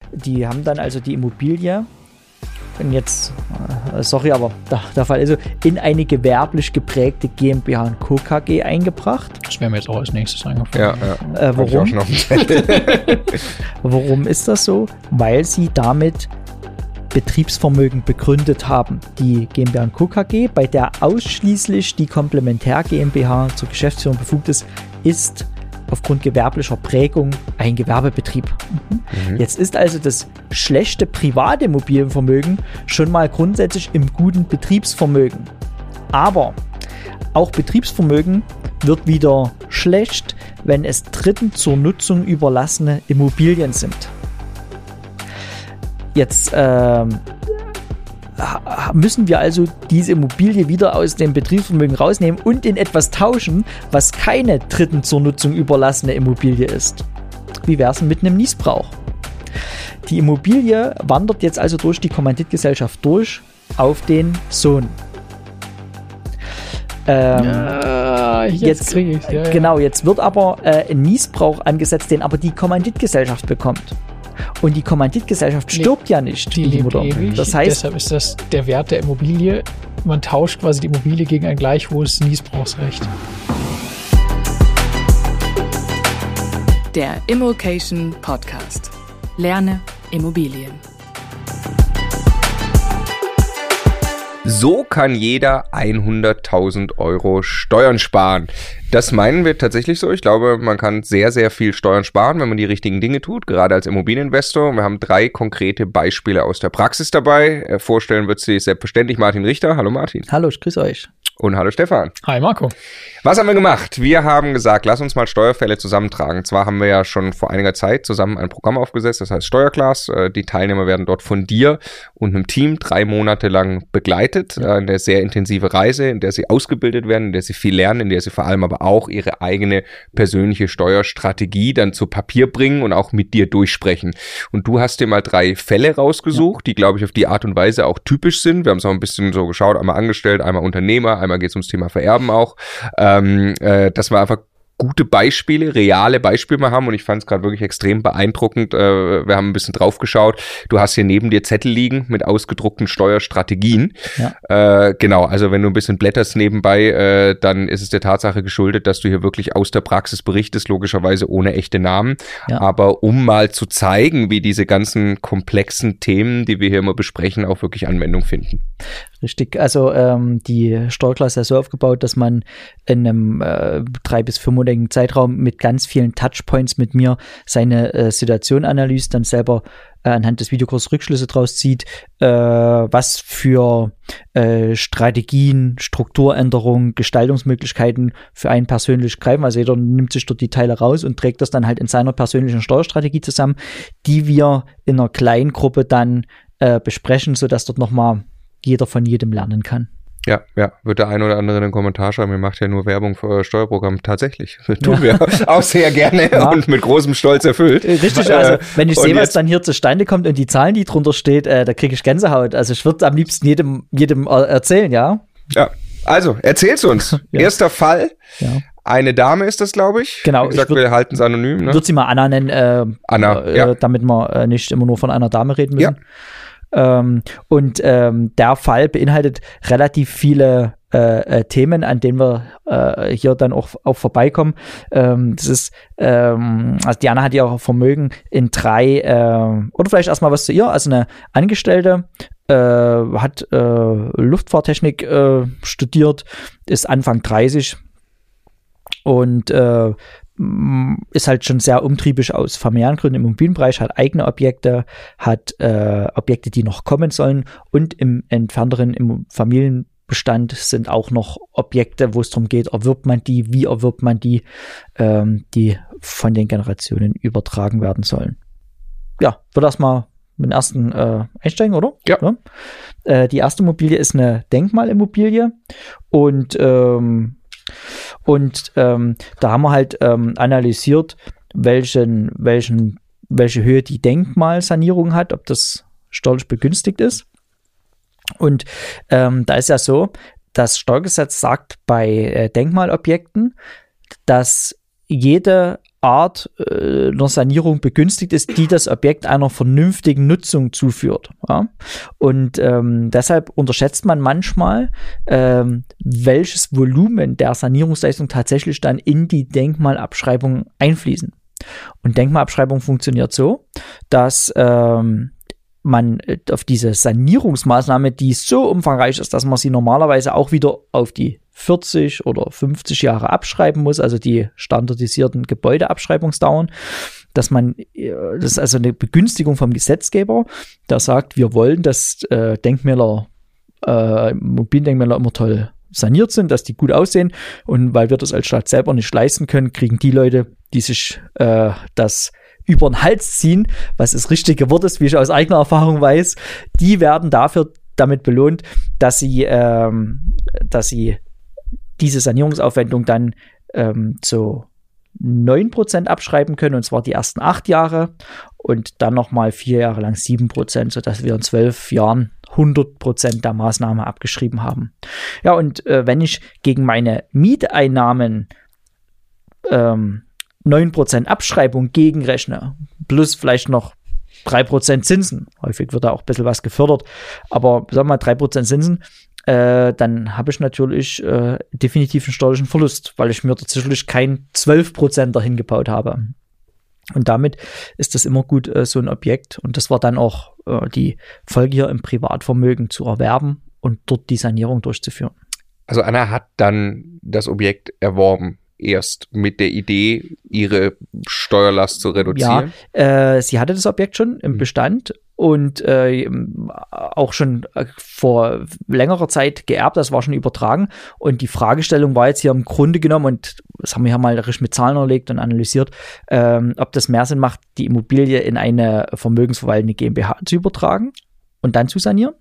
die haben dann also die Immobilie, und jetzt, sorry, aber der Fall ist so, in eine gewerblich geprägte GmbH und Co. KG eingebracht. Das wäre mir jetzt auch als nächstes eingefallen. Ja. Warum? Warum ist das so? Weil sie damit Betriebsvermögen begründet haben. Die GmbH und Co. KG, bei der ausschließlich die Komplementär GmbH zur Geschäftsführung befugt ist aufgrund gewerblicher Prägung ein Gewerbebetrieb. Jetzt ist also das schlechte private Immobilienvermögen schon mal grundsätzlich im guten Betriebsvermögen. Aber auch Betriebsvermögen wird wieder schlecht, wenn es Dritten zur Nutzung überlassene Immobilien sind. Jetzt müssen wir also diese Immobilie wieder aus dem Betriebsvermögen rausnehmen und in etwas tauschen, was keine Dritten zur Nutzung überlassene Immobilie ist. Wie wäre es denn mit einem Niesbrauch? Die Immobilie wandert jetzt also durch die Kommanditgesellschaft durch auf den Sohn. Jetzt kriege ich es. Ja, genau, jetzt wird aber ein Niesbrauch angesetzt, den aber die Kommanditgesellschaft bekommt. Und die Kommanditgesellschaft stirbt ja nicht, die Mutter. Ewig. Das heißt, deshalb ist das der Wert der Immobilie. Man tauscht quasi die Immobilie gegen ein gleich hohes Niesbrauchsrecht. Der Immokation Podcast. Lerne Immobilien. So kann jeder 100.000 Euro Steuern sparen. Das meinen wir tatsächlich so. Ich glaube, man kann sehr, sehr viel Steuern sparen, wenn man die richtigen Dinge tut, gerade als Immobilieninvestor. Wir haben 3 konkrete Beispiele aus der Praxis dabei. Vorstellen wird sich selbstverständlich Martin Richter. Hallo Martin. Hallo, ich grüße euch. Und hallo Stefan. Hi Marco. Was haben wir gemacht? Wir haben gesagt, lass uns mal Steuerfälle zusammentragen. Zwar haben wir ja schon vor einiger Zeit zusammen ein Programm aufgesetzt, das heißt Steuerclass. Die Teilnehmer werden dort von dir und einem Team 3 Monate lang begleitet. Eine sehr intensive Reise, in der sie ausgebildet werden, in der sie viel lernen, in der sie vor allem aber auch ihre eigene persönliche Steuerstrategie dann zu Papier bringen und auch mit dir durchsprechen. Und du hast dir mal 3 Fälle rausgesucht, die, glaube ich, auf die Art und Weise auch typisch sind. Wir haben es auch ein bisschen so geschaut, einmal angestellt, einmal Unternehmer, einmal geht es ums Thema Vererben auch. Dass wir einfach gute Beispiele, reale Beispiele mal haben und ich fand es gerade wirklich extrem beeindruckend. Wir haben ein bisschen drauf geschaut. Du hast hier neben dir Zettel liegen mit ausgedruckten Steuerstrategien. Ja. Genau, also wenn du ein bisschen blätterst nebenbei, dann ist es der Tatsache geschuldet, dass du hier wirklich aus der Praxis berichtest, logischerweise ohne echte Namen. Ja. Aber um mal zu zeigen, wie diese ganzen komplexen Themen, die wir hier immer besprechen, auch wirklich Anwendung finden. Richtig, also die Steuerklasse ist so aufgebaut, dass man in einem 3- bis 5-monatigen Zeitraum mit ganz vielen Touchpoints mit mir seine Situation analysiert, dann selber anhand des Videokurses Rückschlüsse draus zieht, was für Strategien, Strukturänderungen, Gestaltungsmöglichkeiten für einen persönlich greifen. Also jeder nimmt sich dort die Teile raus und trägt das dann halt in seiner persönlichen Steuerstrategie zusammen, die wir in einer kleinen Gruppe dann besprechen, sodass dort nochmal jeder von jedem lernen kann. Ja, wird der ein oder andere in den Kommentar schreiben, ihr macht ja nur Werbung für euer Steuerprogramm. Tatsächlich, tun wir auch sehr gerne und mit großem Stolz erfüllt. Richtig, also wenn ich sehe, was dann hier zustande kommt und die Zahlen, die drunter steht, da kriege ich Gänsehaut. Also ich würde am liebsten jedem erzählen, ja? Ja, also erzähl's uns. Ja. Erster Fall. Ja. Eine Dame ist das, glaube ich. Genau. Wie gesagt, wir halten es anonym. Ne? Würde sie mal Anna nennen, damit wir nicht immer nur von einer Dame reden müssen. Ja. Der Fall beinhaltet relativ viele Themen, an denen wir hier dann auch vorbeikommen. Das ist, also Diana hat ja auch Vermögen in 3, oder vielleicht erstmal was zu ihr, also eine Angestellte, hat Luftfahrttechnik studiert, ist Anfang 30 und ist halt schon sehr umtriebig aus familiären Gründen im Immobilienbereich, hat eigene Objekte, hat Objekte, die noch kommen sollen und im entfernteren im Familienbestand sind auch noch Objekte, wo es darum geht, erwirbt man die, wie erwirbt man die, die von den Generationen übertragen werden sollen. Ja, wird erstmal mit dem ersten einsteigen, oder? Ja. Die erste Immobilie ist eine Denkmalimmobilie und da haben wir halt analysiert, welche Höhe die Denkmalsanierung hat, ob das steuerlich begünstigt ist. Und da ist ja so, das Steuergesetz sagt bei Denkmalobjekten, dass jede Art einer Sanierung begünstigt ist, die das Objekt einer vernünftigen Nutzung zuführt. Ja? Und deshalb unterschätzt man manchmal, welches Volumen der Sanierungsleistung tatsächlich dann in die Denkmalabschreibung einfließen. Und Denkmalabschreibung funktioniert so, dass man auf diese Sanierungsmaßnahme, die so umfangreich ist, dass man sie normalerweise auch wieder auf die 40 oder 50 Jahre abschreiben muss, also die standardisierten Gebäudeabschreibungsdauern, das ist also eine Begünstigung vom Gesetzgeber, der sagt, wir wollen, dass Denkmäler, Immobiliendenkmäler immer toll saniert sind, dass die gut aussehen, und weil wir das als Stadt selber nicht leisten können, kriegen die Leute, die sich das über den Hals ziehen, was das richtige Wort ist, wie ich aus eigener Erfahrung weiß, die werden damit belohnt, dass sie diese Sanierungsaufwendung dann zu 9% abschreiben können, und zwar die ersten 8 Jahre und dann nochmal 4 Jahre lang 7%, sodass wir in 12 Jahren 100% der Maßnahme abgeschrieben haben. Ja, und wenn ich gegen meine Mieteinnahmen 9% Abschreibung gegenrechne, plus vielleicht noch 3% Zinsen, häufig wird da auch ein bisschen was gefördert, aber sagen wir mal 3% Zinsen, dann habe ich natürlich definitiv einen steuerlichen Verlust, weil ich mir tatsächlich kein 12% dahin gebaut habe. Und damit ist das immer gut, so ein Objekt, und das war dann auch die Folge hier im Privatvermögen zu erwerben und dort die Sanierung durchzuführen. Also Anna hat dann das Objekt erworben, erst mit der Idee, ihre Steuerlast zu reduzieren? Ja, sie hatte das Objekt schon im Bestand und auch schon vor längerer Zeit geerbt, das war schon übertragen, und die Fragestellung war jetzt hier im Grunde genommen, und das haben wir ja mal richtig mit Zahlen erlegt und analysiert, ob das mehr Sinn macht, die Immobilie in eine vermögensverwaltende GmbH zu übertragen und dann zu sanieren,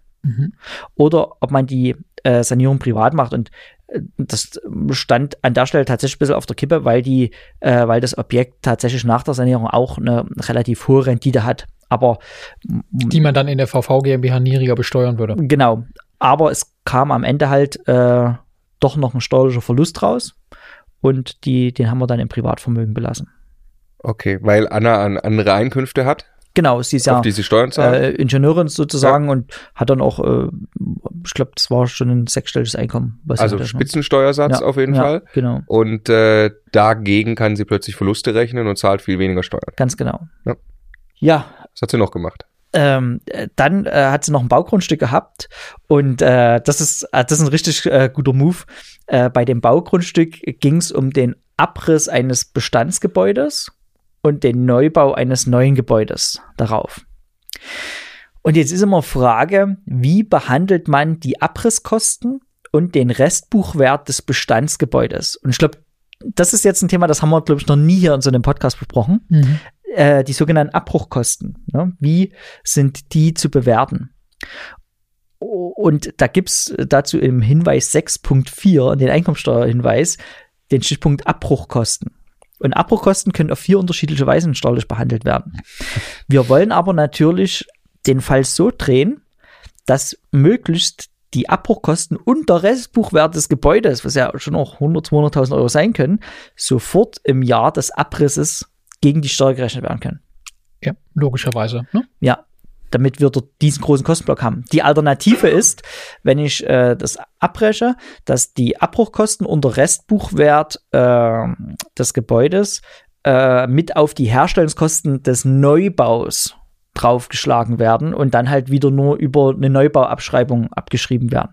oder ob man die Sanierung privat macht, und das stand an der Stelle tatsächlich ein bisschen auf der Kippe, weil das Objekt tatsächlich nach der Sanierung auch eine relativ hohe Rendite hat. Aber die man dann in der VV GmbH niedriger besteuern würde. Genau. Aber es kam am Ende halt doch noch ein steuerlicher Verlust raus, und den haben wir dann im Privatvermögen belassen. Okay, weil Anna andere Einkünfte hat? Genau, sie ist ja auf die sie Steuern zahlen? Ingenieurin sozusagen, ja. Und hat dann auch, ich glaube, das war schon ein 6-stelliges Einkommen. Also Spitzensteuersatz auf jeden Fall. Genau. Und dagegen kann sie plötzlich Verluste rechnen und zahlt viel weniger Steuern. Ganz genau. Ja. Was hat sie noch gemacht? Dann hat sie noch ein Baugrundstück gehabt, und das ist ein richtig guter Move. Bei dem Baugrundstück ging es um den Abriss eines Bestandsgebäudes und den Neubau eines neuen Gebäudes darauf. Und jetzt ist immer Frage, wie behandelt man die Abrisskosten und den Restbuchwert des Bestandsgebäudes? Und ich glaube, das ist jetzt ein Thema, das haben wir, glaube ich, noch nie hier in so einem Podcast besprochen. Die sogenannten Abbruchkosten. Ne? Wie sind die zu bewerten? Und da gibt es dazu im Hinweis 6.4, den Einkommensteuerhinweis, den Stichpunkt Abbruchkosten. Und Abbruchkosten können auf 4 unterschiedliche Weisen steuerlich behandelt werden. Wir wollen aber natürlich den Fall so drehen, dass möglichst die Abbruchkosten und der Restbuchwert des Gebäudes, was ja schon auch 100.000, 200.000 Euro sein können, sofort im Jahr des Abrisses gegen die Steuer gerechnet werden können. Ja, logischerweise. Ne? Ja, damit wir dort diesen großen Kostenblock haben. Die Alternative ist, wenn ich das abbreche, dass die Abbruchkosten und der Restbuchwert des Gebäudes mit auf die Herstellungskosten des Neubaus draufgeschlagen werden und dann halt wieder nur über eine Neubauabschreibung abgeschrieben werden.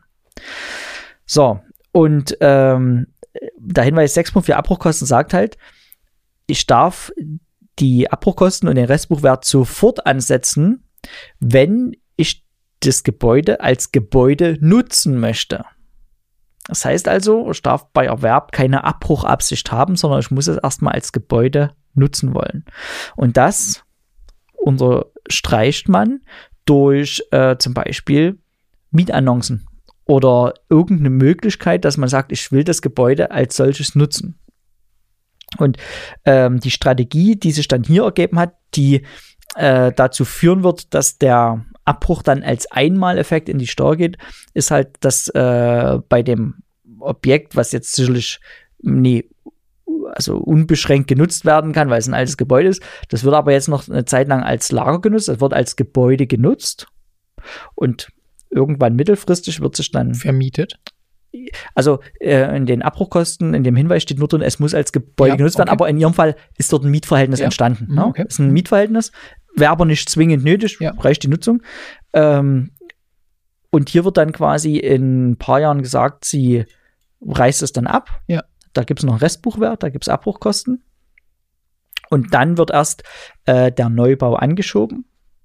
So, und der Hinweis 6.4 Abbruchkosten sagt halt, ich darf die Abbruchkosten und den Restbuchwert sofort ansetzen, wenn ich das Gebäude als Gebäude nutzen möchte. Das heißt also, ich darf bei Erwerb keine Abbruchabsicht haben, sondern ich muss es erstmal als Gebäude nutzen wollen. Und das unterstreicht man durch zum Beispiel Mietannoncen oder irgendeine Möglichkeit, dass man sagt, ich will das Gebäude als solches nutzen. Und die Strategie, die sich dann hier ergeben hat, die dazu führen wird, dass der Abbruch dann als Einmaleffekt in die Steuer geht, ist halt, dass bei dem Objekt, was jetzt sicherlich also unbeschränkt genutzt werden kann, weil es ein altes Gebäude ist. Das wird aber jetzt noch eine Zeit lang als Lager genutzt. Es wird als Gebäude genutzt und irgendwann mittelfristig wird sich dann vermietet. Also in den Abbruchkosten, in dem Hinweis steht nur drin, es muss als Gebäude genutzt werden, aber in Ihrem Fall ist dort ein Mietverhältnis entstanden. Ne? Okay. Das ist ein Mietverhältnis, wäre aber nicht zwingend nötig, reicht die Nutzung. Und hier wird dann quasi in ein paar Jahren gesagt, sie reißt es dann ab. Ja. Da gibt es noch einen Restbuchwert, da gibt es Abbruchkosten. Und dann wird erst der Neubau angeschoben.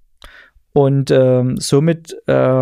Und somit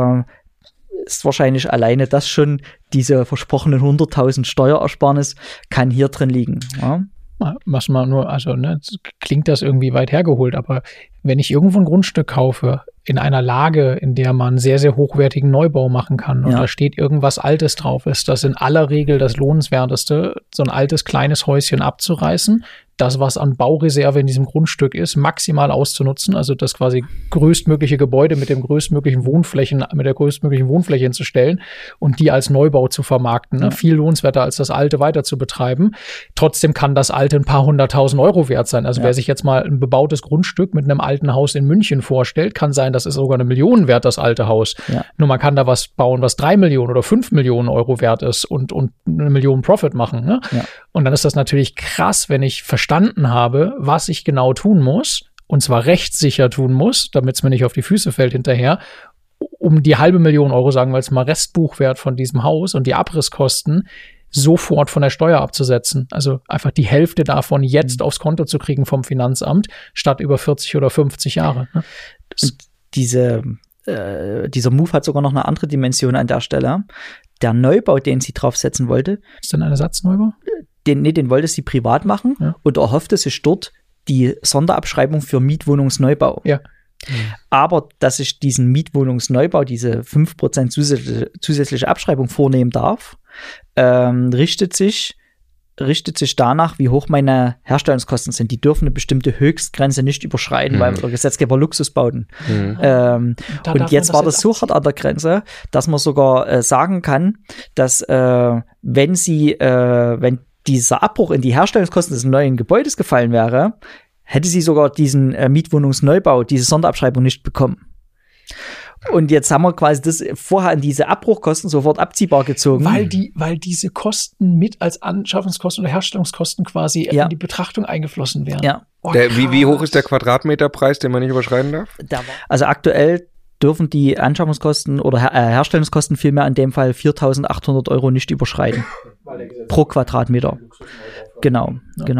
ist wahrscheinlich alleine das schon, diese versprochenen 100.000 Steuerersparnis kann hier drin liegen. Ja? Was man nur, also klingt das irgendwie weit hergeholt, aber wenn ich irgendwo ein Grundstück kaufe, in einer Lage, in der man sehr, sehr hochwertigen Neubau machen kann und da steht irgendwas Altes drauf, ist das in aller Regel das Lohnenswerteste, so ein altes kleines Häuschen abzureißen, das, was an Baureserve in diesem Grundstück ist, maximal auszunutzen, also das quasi größtmögliche Gebäude mit dem größtmöglichen mit der größtmöglichen Wohnfläche hinzustellen und die als Neubau zu vermarkten. Ne? Viel lohnenswerter als das Alte weiter zu betreiben. Trotzdem kann das Alte ein paar 100.000 Euro wert sein. Also wer sich jetzt mal ein bebautes Grundstück mit einem alten Haus in München vorstellt, kann sein, das ist sogar 1 Million wert, das alte Haus. Ja. Nur man kann da was bauen, was 3 Millionen oder 5 Millionen Euro wert ist und 1 Million Profit machen. Ne? Ja. Und dann ist das natürlich krass, wenn ich verstanden habe, was ich genau tun muss, und zwar rechtssicher tun muss, damit es mir nicht auf die Füße fällt hinterher, um die 500.000 Euro, sagen wir jetzt mal, Restbuchwert von diesem Haus und die Abrisskosten sofort von der Steuer abzusetzen. Also einfach die Hälfte davon jetzt aufs Konto zu kriegen vom Finanzamt, statt über 40 oder 50 Jahre. Ne? Und dieser Move hat sogar noch eine andere Dimension an der Stelle. Der Neubau, den sie draufsetzen wollte. Ist denn ein Ersatzneubau? Den wollte sie privat machen und erhoffte sich dort die Sonderabschreibung für Mietwohnungsneubau. Ja. Aber dass ich diesen Mietwohnungsneubau, diese 5% zusätzliche Abschreibung vornehmen darf, richtet sich danach, wie hoch meine Herstellungskosten sind. Die dürfen eine bestimmte Höchstgrenze nicht überschreiten, weil der Gesetzgeber Luxusbauten. Und jetzt war das so hart an der Grenze, dass man sogar sagen kann, dass wenn dieser Abbruch in die Herstellungskosten des neuen Gebäudes gefallen wäre, hätte sie sogar diesen Mietwohnungsneubau, diese Sonderabschreibung nicht bekommen. Und jetzt haben wir quasi das vorher an diese Abbruchkosten sofort abziehbar gezogen. Weil diese Kosten mit als Anschaffungskosten oder Herstellungskosten quasi in die Betrachtung eingeflossen werden. Ja. Oh, wie hoch ist der Quadratmeterpreis, den man nicht überschreiten darf? Also aktuell dürfen die Anschaffungskosten oder Herstellungskosten vielmehr in dem Fall 4.800 Euro nicht überschreiten. Pro Quadratmeter. Genau.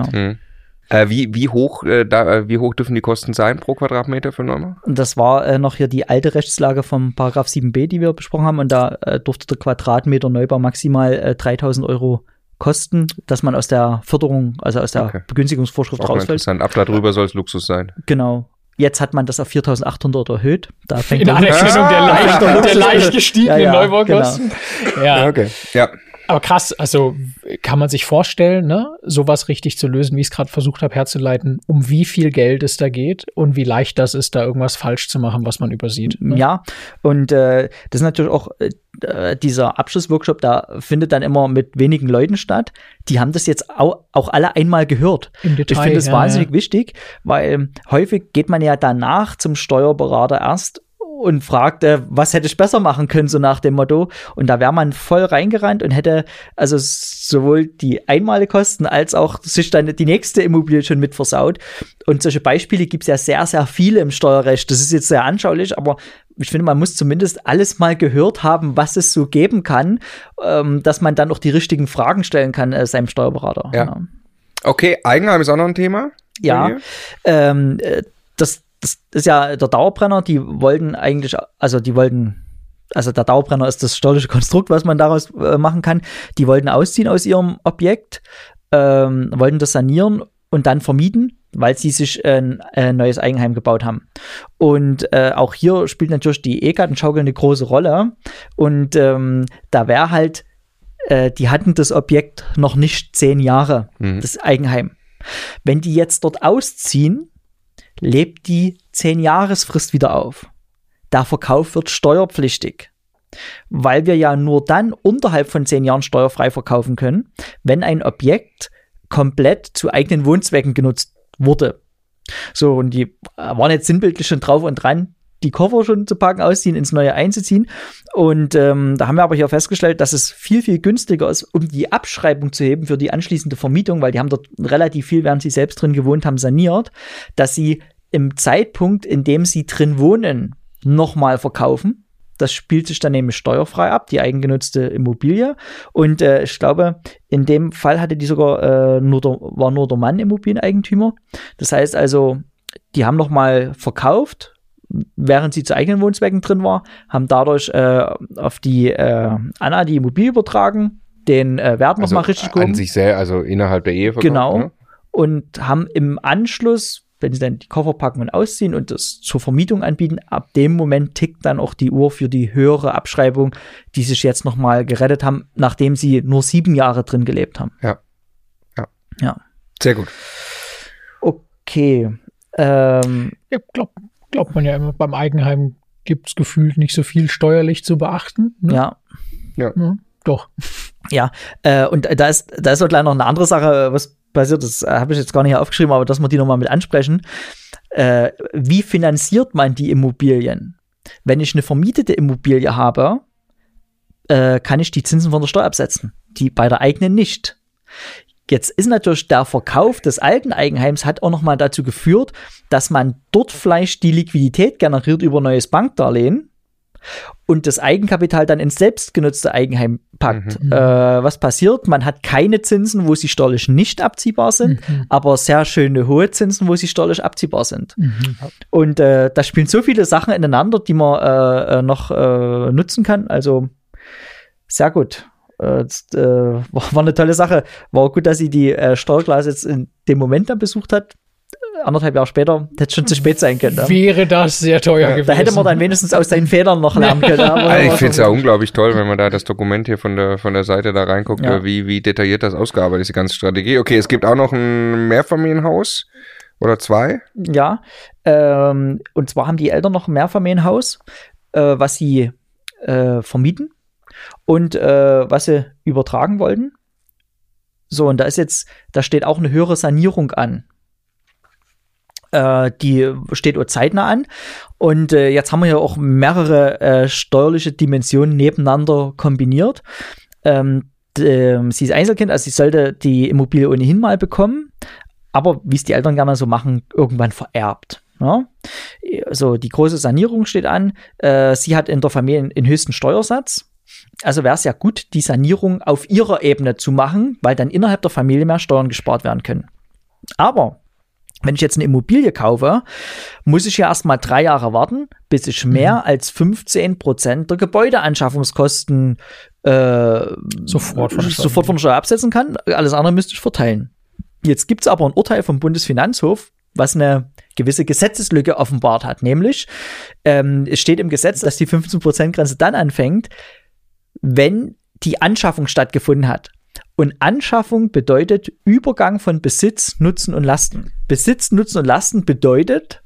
Wie hoch dürfen die Kosten sein pro Quadratmeter für Neubau? Und das war noch hier die alte Rechtslage vom Paragraph 7b, die wir besprochen haben. Und da durfte der Quadratmeter Neubau maximal 3.000 Euro kosten, dass man aus der Förderung, also aus der Begünstigungsvorschrift rausfällt. Interessant. Ab darüber soll es Luxus sein. Genau. Jetzt hat man das auf 4.800 erhöht. Da fängt in Anerkennung der leicht gestiegenen Neubaukosten. Genau. Ja, okay. Ja. Aber krass, also kann man sich vorstellen, ne, sowas richtig zu lösen, wie ich es gerade versucht habe herzuleiten, um wie viel Geld es da geht und wie leicht das ist, da irgendwas falsch zu machen, was man übersieht. Ne? Ja, und das ist natürlich auch dieser Abschlussworkshop, da findet dann immer mit wenigen Leuten statt. Die haben das jetzt auch alle einmal gehört. Im Detail, ich finde das wahnsinnig wichtig, weil häufig geht man ja danach zum Steuerberater erst und fragt, was hätte ich besser machen können, so nach dem Motto. Und da wäre man voll reingerannt und hätte also sowohl die Einmalkosten als auch sich dann die nächste Immobilie schon mit versaut. Und solche Beispiele gibt es ja sehr, sehr viele im Steuerrecht. Das ist jetzt sehr anschaulich, aber ich finde, man muss zumindest alles mal gehört haben, was es so geben kann, dass man dann auch die richtigen Fragen stellen kann seinem Steuerberater. Ja. Okay, Eigenheim ist auch noch ein Thema. Ja, das ist ja der Dauerbrenner, der Dauerbrenner ist das steuerliche Konstrukt, was man daraus machen kann. Die wollten ausziehen aus ihrem Objekt, wollten das sanieren und dann vermieten, weil sie sich ein neues Eigenheim gebaut haben. Und auch hier spielt natürlich die E-Gartenschaukel eine große Rolle. Und da wäre halt, die hatten das Objekt noch nicht 10 Jahre, das Eigenheim. Wenn die jetzt dort ausziehen, lebt die 10-Jahresfrist wieder auf. Der Verkauf wird steuerpflichtig, weil wir ja nur dann unterhalb von 10 Jahren steuerfrei verkaufen können, wenn ein Objekt komplett zu eigenen Wohnzwecken genutzt wurde. So, und die waren jetzt sinnbildlich schon drauf und dran, die Koffer schon zu packen, ausziehen, ins Neue einzuziehen. Und da haben wir aber hier festgestellt, dass es viel, viel günstiger ist, um die Abschreibung zu heben für die anschließende Vermietung, weil die haben dort relativ viel, während sie selbst drin gewohnt haben, saniert, dass sie im Zeitpunkt, in dem sie drin wohnen, nochmal verkaufen. Das spielt sich dann nämlich steuerfrei ab, die eigengenutzte Immobilie. Und ich glaube, in dem Fall hatte die sogar war nur der Mann Immobilieneigentümer. Das heißt also, die haben nochmal verkauft, während sie zu eigenen Wohnzwecken drin war, haben dadurch auf die Anna die Immobilie übertragen, den Wert nochmal richtig gehoben. An sich sehr, also innerhalb der Ehe verkauft. Genau. Ne? Und haben im Anschluss, wenn sie dann die Koffer packen und ausziehen und das zur Vermietung anbieten, ab dem Moment tickt dann auch die Uhr für die höhere Abschreibung, die sich jetzt nochmal gerettet haben, nachdem sie nur 7 Jahre drin gelebt haben. Ja. Sehr gut. Okay. Ja, glaubt man ja immer, beim Eigenheim gibt es gefühlt nicht so viel steuerlich zu beachten. Ne? Ja. Doch. Ja, und da ist so gleich noch eine andere Sache, was passiert, das habe ich jetzt gar nicht aufgeschrieben, aber dass wir die nochmal mit ansprechen. Wie finanziert man die Immobilien? Wenn ich eine vermietete Immobilie habe, kann ich die Zinsen von der Steuer absetzen, die bei der eigenen nicht. Jetzt ist natürlich der Verkauf des alten Eigenheims hat auch nochmal dazu geführt, dass man dort vielleicht die Liquidität generiert über neues Bankdarlehen und das Eigenkapital dann ins selbstgenutzte Eigenheim packt. Was passiert? Man hat keine Zinsen, wo sie steuerlich nicht abziehbar sind, aber sehr schöne hohe Zinsen, wo sie steuerlich abziehbar sind. Und da spielen so viele Sachen ineinander, die man noch nutzen kann. Also sehr gut. War eine tolle Sache. War gut, dass sie die Steuerklasse jetzt in dem Moment dann besucht hat. 1,5 Jahre später hätte es schon zu spät sein können. Wäre das sehr teuer gewesen. Da hätte man dann wenigstens aus seinen Fehlern noch lernen können. Also ich finde es ja unglaublich toll, wenn man da das Dokument hier von der Seite da reinguckt, wie detailliert das ausgearbeitet ist, die ganze Strategie. Okay, es gibt auch noch ein Mehrfamilienhaus oder 2. Ja, und zwar haben die Eltern noch ein Mehrfamilienhaus, was sie vermieten und was sie übertragen wollten. So, und da steht auch eine höhere Sanierung an. Die steht auch zeitnah an. Und jetzt haben wir ja auch mehrere steuerliche Dimensionen nebeneinander kombiniert. Sie ist Einzelkind, also sie sollte die Immobilie ohnehin mal bekommen, aber wie es die Eltern gerne so machen, irgendwann vererbt. Ja? So, die große Sanierung steht an. Sie hat in der Familie den höchsten Steuersatz. Also wäre es ja gut, die Sanierung auf ihrer Ebene zu machen, weil dann innerhalb der Familie mehr Steuern gespart werden können. Aber wenn ich jetzt eine Immobilie kaufe, muss ich ja erst mal 3 Jahre warten, bis ich mehr als 15% der Gebäudeanschaffungskosten sofort von der Steuer absetzen kann. Alles andere müsste ich verteilen. Jetzt gibt es aber ein Urteil vom Bundesfinanzhof, was eine gewisse Gesetzeslücke offenbart hat. Nämlich, es steht im Gesetz, dass die 15%-Grenze dann anfängt, wenn die Anschaffung stattgefunden hat. Und Anschaffung bedeutet Übergang von Besitz, Nutzen und Lasten. Besitz, Nutzen und Lasten bedeutet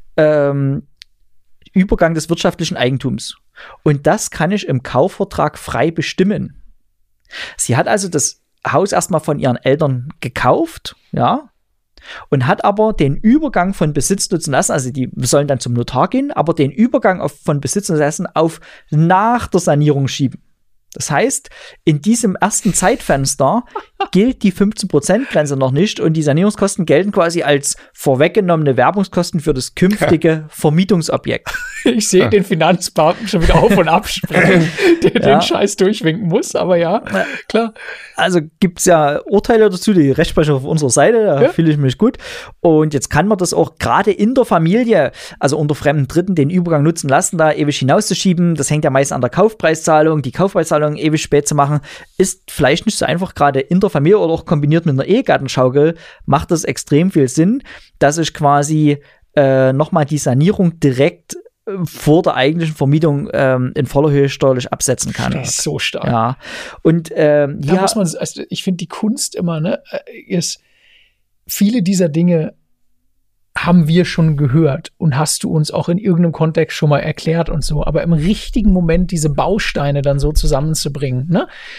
Übergang des wirtschaftlichen Eigentums. Und das kann ich im Kaufvertrag frei bestimmen. Sie hat also das Haus erstmal von ihren Eltern gekauft, ja, und hat aber den Übergang von Besitz, Nutzen und Lasten, also die sollen dann zum Notar gehen, aber den Übergang von Besitz und Lasten auf nach der Sanierung schieben. Das heißt, in diesem ersten Zeitfenster gilt die 15%-Grenze noch nicht und die Sanierungskosten gelten quasi als vorweggenommene Werbungskosten für das künftige Vermietungsobjekt. Ich sehe den Finanzbeamten schon wieder auf- und abspringen, der den Scheiß durchwinken muss, aber ja, klar. Also gibt es ja Urteile dazu, die Rechtsprechung auf unserer Seite, da fühle ich mich gut. Und jetzt kann man das auch gerade in der Familie, also unter fremden Dritten, den Übergang nutzen lassen, da ewig hinauszuschieben. Das hängt ja meist an der Kaufpreiszahlung. Die Kaufpreiszahlung ewig spät zu machen, ist vielleicht nicht so einfach, gerade in der Familie oder auch kombiniert mit einer Ehegattenschaukel, macht das extrem viel Sinn, dass ich quasi nochmal die Sanierung direkt vor der eigentlichen Vermietung in voller Höhe steuerlich absetzen kann. Das ist so stark. Ja. Und da muss man, also ich finde die Kunst immer, ne, ist, viele dieser Dinge haben wir schon gehört und hast du uns auch in irgendeinem Kontext schon mal erklärt und so, aber im richtigen Moment diese Bausteine dann so zusammenzubringen, ne?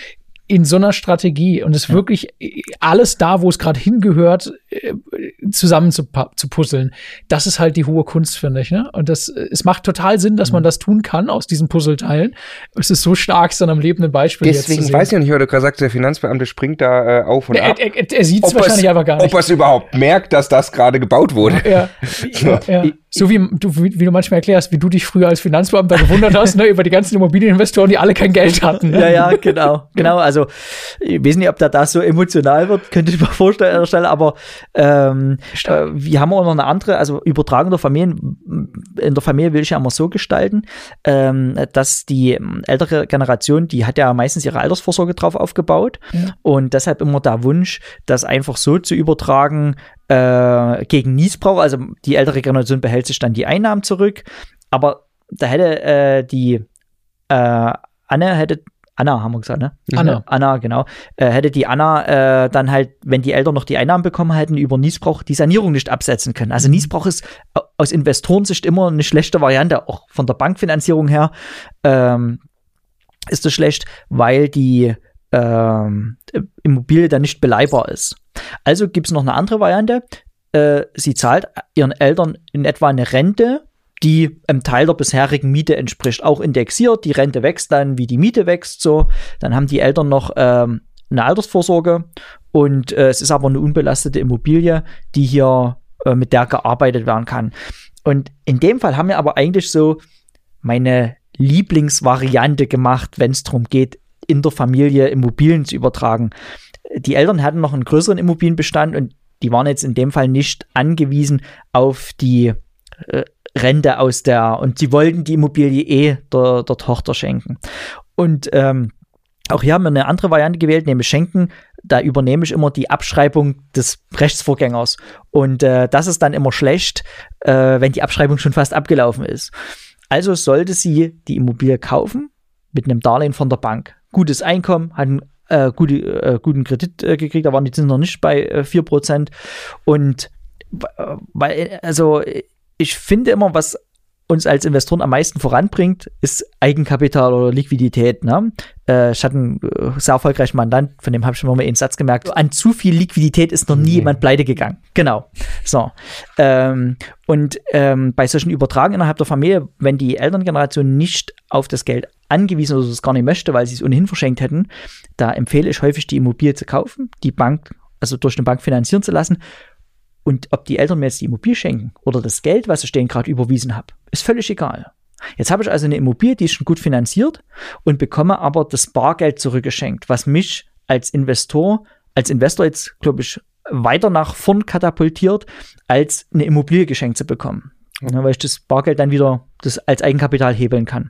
in so einer Strategie und es wirklich alles da, wo es gerade hingehört, zusammen zu puzzeln. Das ist halt die hohe Kunst, finde ich. Ne? Und es macht total Sinn, dass man das tun kann aus diesen Puzzleteilen. Es ist so stark, so einem lebenden Beispiel deswegen jetzt zu sehen. Weiß ich nicht, weil du gerade sagst, der Finanzbeamte springt da auf und ab. Er sieht es wahrscheinlich einfach gar nicht. Ob er es überhaupt merkt, dass das gerade gebaut wurde. Ja. So wie du manchmal erklärst, wie du dich früher als Finanzbeamter gewundert hast, ne, über die ganzen Immobilieninvestoren, die alle kein Geld hatten. Ja, genau. Also, ich weiß nicht, ob da so emotional wird, könnte ich mir vorstellen an der Stelle, aber wir haben auch noch eine andere, also Übertragung der Familien, in der Familie will ich ja immer so gestalten, dass die ältere Generation, die hat ja meistens ihre Altersvorsorge drauf aufgebaut und deshalb immer der Wunsch, das einfach so zu übertragen, gegen Niesbrauch, also die ältere Generation behält sich dann die Einnahmen zurück, aber da hätte Anna haben wir gesagt, ne? Anna, genau. Hätte die Anna dann halt, wenn die Eltern noch die Einnahmen bekommen hätten, über Niesbrauch die Sanierung nicht absetzen können. Also Niesbrauch ist aus Investorensicht immer eine schlechte Variante, auch von der Bankfinanzierung her ist das schlecht, weil die Immobilie dann nicht beleihbar ist. Also gibt es noch eine andere Variante. Sie zahlt ihren Eltern in etwa eine Rente, die einem Teil der bisherigen Miete entspricht, auch indexiert. Die Rente wächst dann, wie die Miete wächst. So. Dann haben die Eltern noch eine Altersvorsorge und es ist aber eine unbelastete Immobilie, die hier mit der gearbeitet werden kann. Und in dem Fall haben wir aber eigentlich so meine Lieblingsvariante gemacht, wenn es darum geht, in der Familie Immobilien zu übertragen. Die Eltern hatten noch einen größeren Immobilienbestand und die waren jetzt in dem Fall nicht angewiesen auf die Rente und sie wollten die Immobilie der Tochter schenken. Und auch hier haben wir eine andere Variante gewählt, nämlich schenken. Da übernehme ich immer die Abschreibung des Rechtsvorgängers. Und das ist dann immer schlecht, wenn die Abschreibung schon fast abgelaufen ist. Also sollte sie die Immobilie kaufen mit einem Darlehen von der Bank. Gutes Einkommen, hat einen guten Kredit gekriegt, da waren die Zinsen noch nicht bei 4%. Und ich finde immer, was uns als Investoren am meisten voranbringt, ist Eigenkapital oder Liquidität. Ne? Ich hatte einen sehr erfolgreichen Mandant, von dem habe ich schon mal einen Satz gemerkt, an zu viel Liquidität ist noch nie jemand pleite gegangen. Genau. So. Bei solchen Übertragungen innerhalb der Familie, wenn die Elterngeneration nicht auf das Geld angewiesen oder es gar nicht möchte, weil sie es ohnehin verschenkt hätten, da empfehle ich häufig, die Immobilie zu kaufen, die Bank, also durch eine Bank finanzieren zu lassen. Und ob die Eltern mir jetzt die Immobilie schenken oder das Geld, was ich denen gerade überwiesen habe, ist völlig egal. Jetzt habe ich also eine Immobilie, die ist schon gut finanziert und bekomme aber das Bargeld zurückgeschenkt, was mich als Investor jetzt, glaube ich, weiter nach vorn katapultiert, als eine Immobilie geschenkt zu bekommen. Ja, weil ich das Bargeld dann wieder als Eigenkapital hebeln kann.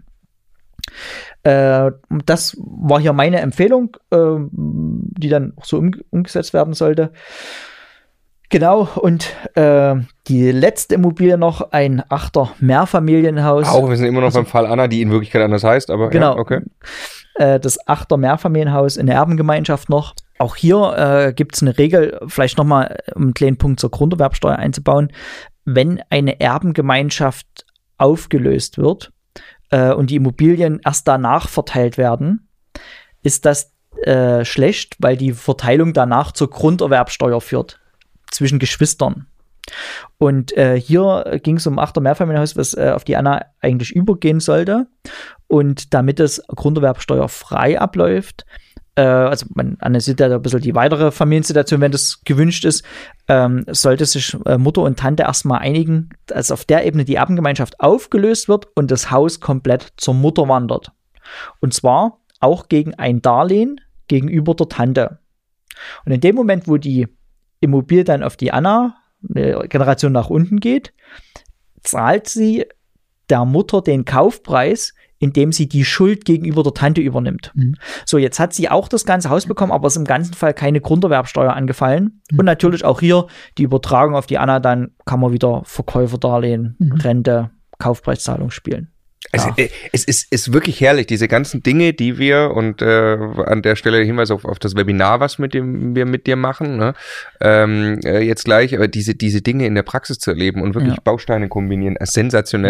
Das war hier meine Empfehlung, die dann auch so umgesetzt werden sollte. Genau, und die letzte Immobilie noch, ein 8er Mehrfamilienhaus. Auch, wir sind immer noch beim Fall Anna, die in Wirklichkeit anders heißt, aber genau, ja, okay. Das 8er Mehrfamilienhaus in der Erbengemeinschaft noch. Auch hier gibt es eine Regel, vielleicht nochmal um einen kleinen Punkt zur Grunderwerbsteuer einzubauen. Wenn eine Erbengemeinschaft aufgelöst wird und die Immobilien erst danach verteilt werden, ist das schlecht, weil die Verteilung danach zur Grunderwerbsteuer führt zwischen Geschwistern. Und hier ging es um 8er Mehrfamilienhaus, was auf die Anna eigentlich übergehen sollte. Und damit es grunderwerbsteuerfrei abläuft, also man analysiert ja ein bisschen die weitere Familiensituation, wenn das gewünscht ist, sollte sich Mutter und Tante erstmal einigen, dass auf der Ebene die Erbengemeinschaft aufgelöst wird und das Haus komplett zur Mutter wandert. Und zwar auch gegen ein Darlehen gegenüber der Tante. Und in dem Moment, wo die Immobilie dann auf die Anna, eine Generation nach unten geht, zahlt sie der Mutter den Kaufpreis, indem sie die Schuld gegenüber der Tante übernimmt. Mhm. So, jetzt hat sie auch das ganze Haus bekommen, aber ist im ganzen Fall keine Grunderwerbsteuer angefallen. Mhm. Und natürlich auch hier die Übertragung auf die Anna, dann kann man wieder Verkäuferdarlehen, Rente, Kaufpreiszahlung spielen. Also, es ist wirklich herrlich, diese ganzen Dinge, die wir, und an der Stelle Hinweis auf das Webinar, was wir mit dir machen, ne? Jetzt gleich, aber diese Dinge in der Praxis zu erleben und wirklich Bausteine kombinieren, sensationell. Ja.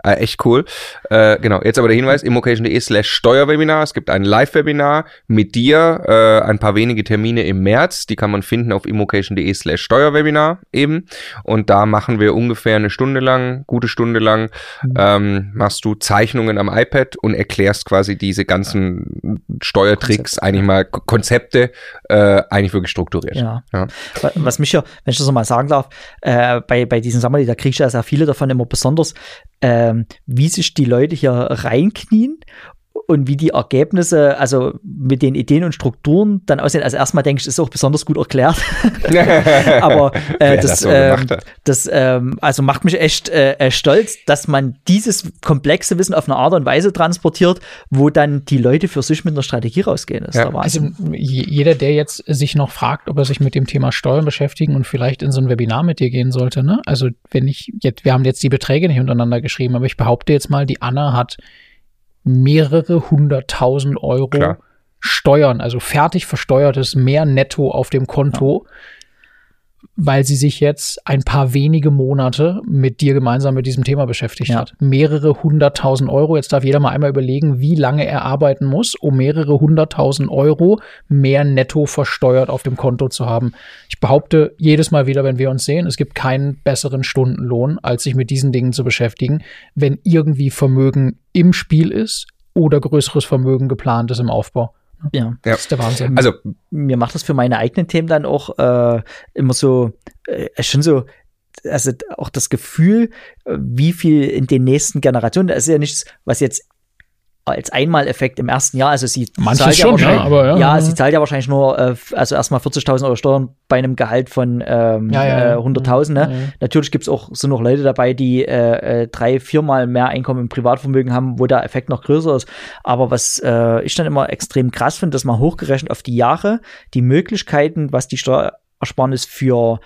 Echt cool. Genau, jetzt aber der Hinweis, immocation.de/Steuerwebinar. Es gibt ein Live-Webinar mit dir, ein paar wenige Termine im März. Die kann man finden auf immocation.de/Steuerwebinar eben. Und da machen wir ungefähr eine Stunde lang, gute Stunde lang, machst du Zeichnungen am iPad und erklärst quasi diese ganzen Steuertricks, eigentlich mal Konzepte, eigentlich wirklich strukturiert. Ja. Was mich ja, wenn ich das nochmal sagen darf, bei diesen Sammlern, da kriege ich ja sehr viele davon immer besonders, wie sich die Leute hier reinknien und wie die Ergebnisse, also mit den Ideen und Strukturen dann aussehen. Also erstmal denke ich, ist auch besonders gut erklärt. Aber also macht mich echt stolz, dass man dieses komplexe Wissen auf eine Art und Weise transportiert, wo dann die Leute für sich mit einer Strategie rausgehen. Das ist der Wahnsinn. Also jeder, der jetzt sich noch fragt, ob er sich mit dem Thema Steuern beschäftigen und vielleicht in so ein Webinar mit dir gehen sollte, ne? Also wir haben jetzt die Beträge nicht untereinander geschrieben, aber ich behaupte jetzt mal, die Anna hat mehrere 100.000 Euro Steuern, also fertig versteuertes, mehr netto auf dem Konto, weil sie sich jetzt ein paar wenige Monate mit dir gemeinsam mit diesem Thema beschäftigt hat. Mehrere 100.000 Euro. Jetzt darf jeder mal einmal überlegen, wie lange er arbeiten muss, um mehrere 100.000 Euro mehr netto versteuert auf dem Konto zu haben. Ich behaupte jedes Mal wieder, wenn wir uns sehen, es gibt keinen besseren Stundenlohn, als sich mit diesen Dingen zu beschäftigen, wenn irgendwie Vermögen im Spiel ist oder größeres Vermögen geplant ist im Aufbau. Ja, das ist der Wahnsinn. Also mir macht das für meine eigenen Themen dann auch immer so, schon so, also auch das Gefühl, wie viel in den nächsten Generationen, das ist ja nichts, was jetzt als Einmaleffekt im ersten Jahr, also sie zahlt ja wahrscheinlich, aber sie zahlt ja wahrscheinlich nur, also erstmal 40.000 Euro Steuern bei einem Gehalt von 100.000. Ne? Natürlich gibt es auch so noch Leute dabei, die 3-4 Mal mehr Einkommen im Privatvermögen haben, wo der Effekt noch größer ist. Aber was ich dann immer extrem krass finde, dass man hochgerechnet auf die Jahre die Möglichkeiten, was die Steuerersparnis für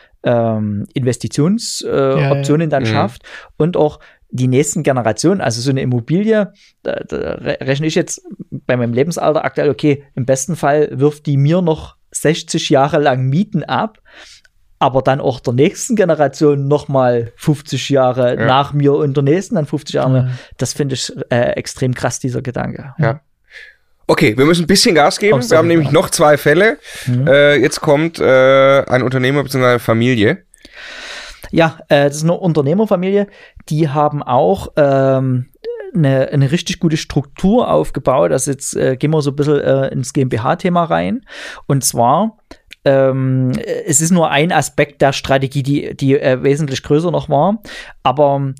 Investitionsoptionen dann schafft und auch die nächsten Generationen, also so eine Immobilie, da rechne ich jetzt bei meinem Lebensalter aktuell, okay, im besten Fall wirft die mir noch 60 Jahre lang Mieten ab, aber dann auch der nächsten Generation nochmal 50 Jahre nach mir und der nächsten dann 50 Jahre. Das finde ich extrem krass, dieser Gedanke. Ja. Okay, wir müssen ein bisschen Gas geben. Wir haben nämlich noch 2 Fälle. Jetzt kommt ein Unternehmer bzw. eine Familie. Ja, das ist eine Unternehmerfamilie, die haben auch eine richtig gute Struktur aufgebaut. Also jetzt gehen wir so ein bisschen ins GmbH-Thema rein. Und zwar, es ist nur ein Aspekt der Strategie, die wesentlich größer noch war. Aber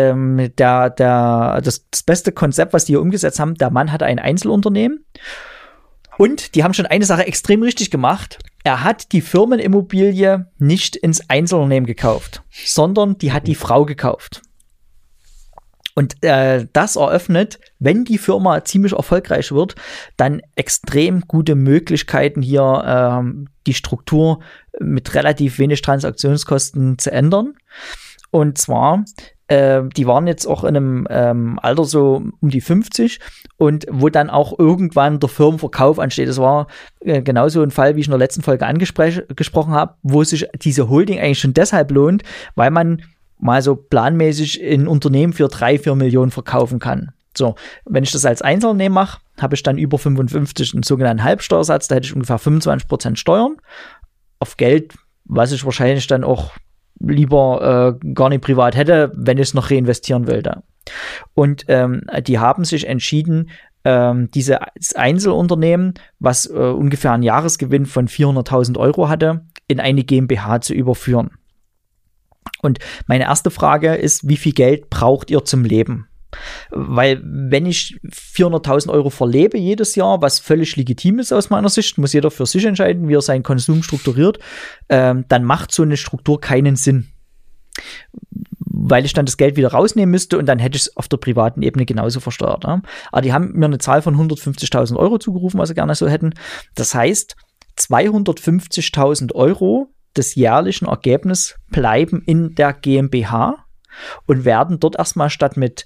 das beste Konzept, was die hier umgesetzt haben, der Mann hatte ein Einzelunternehmen. Und die haben schon eine Sache extrem richtig gemacht. Er hat die Firmenimmobilie nicht ins Einzelunternehmen gekauft, sondern die hat die Frau gekauft. Und das eröffnet, wenn die Firma ziemlich erfolgreich wird, dann extrem gute Möglichkeiten, hier die Struktur mit relativ wenig Transaktionskosten zu ändern. Und zwar, die waren jetzt auch in einem Alter so um die 50 und wo dann auch irgendwann der Firmenverkauf ansteht. Das war genauso ein Fall, wie ich in der letzten Folge angesprochen habe, wo sich diese Holding eigentlich schon deshalb lohnt, weil man mal so planmäßig ein Unternehmen für 3-4 Millionen verkaufen kann. So, wenn ich das als Einzelunternehmen mache, habe ich dann über 55 einen sogenannten Halbsteuersatz, da hätte ich ungefähr 25% Steuern auf Geld, was ich wahrscheinlich dann auch lieber gar nicht privat hätte, wenn ich es noch reinvestieren wollte. Und die haben sich entschieden, dieses Einzelunternehmen, was ungefähr einen Jahresgewinn von 400.000 Euro hatte, in eine GmbH zu überführen. Und meine erste Frage ist, wie viel Geld braucht ihr zum Leben? Weil wenn ich 400.000 Euro verlebe jedes Jahr, was völlig legitim ist aus meiner Sicht, muss jeder für sich entscheiden, wie er seinen Konsum strukturiert, dann macht so eine Struktur keinen Sinn. Weil ich dann das Geld wieder rausnehmen müsste und dann hätte ich es auf der privaten Ebene genauso versteuert. Ja? Aber die haben mir eine Zahl von 150.000 Euro zugerufen, was sie gerne so hätten. Das heißt, 250.000 Euro des jährlichen Ergebnisses bleiben in der GmbH und werden dort erstmal statt mit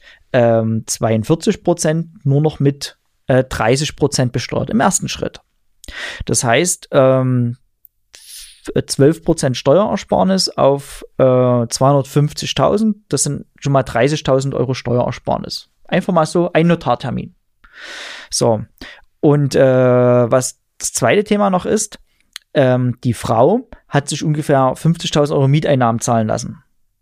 42% nur noch mit 30% besteuert im ersten Schritt. Das heißt, 12% Steuerersparnis auf 250.000. Das sind schon mal 30.000 Euro Steuerersparnis. Einfach mal so ein Notartermin. So, und was das zweite Thema noch ist, die Frau hat sich ungefähr 50.000 Euro Mieteinnahmen zahlen lassen.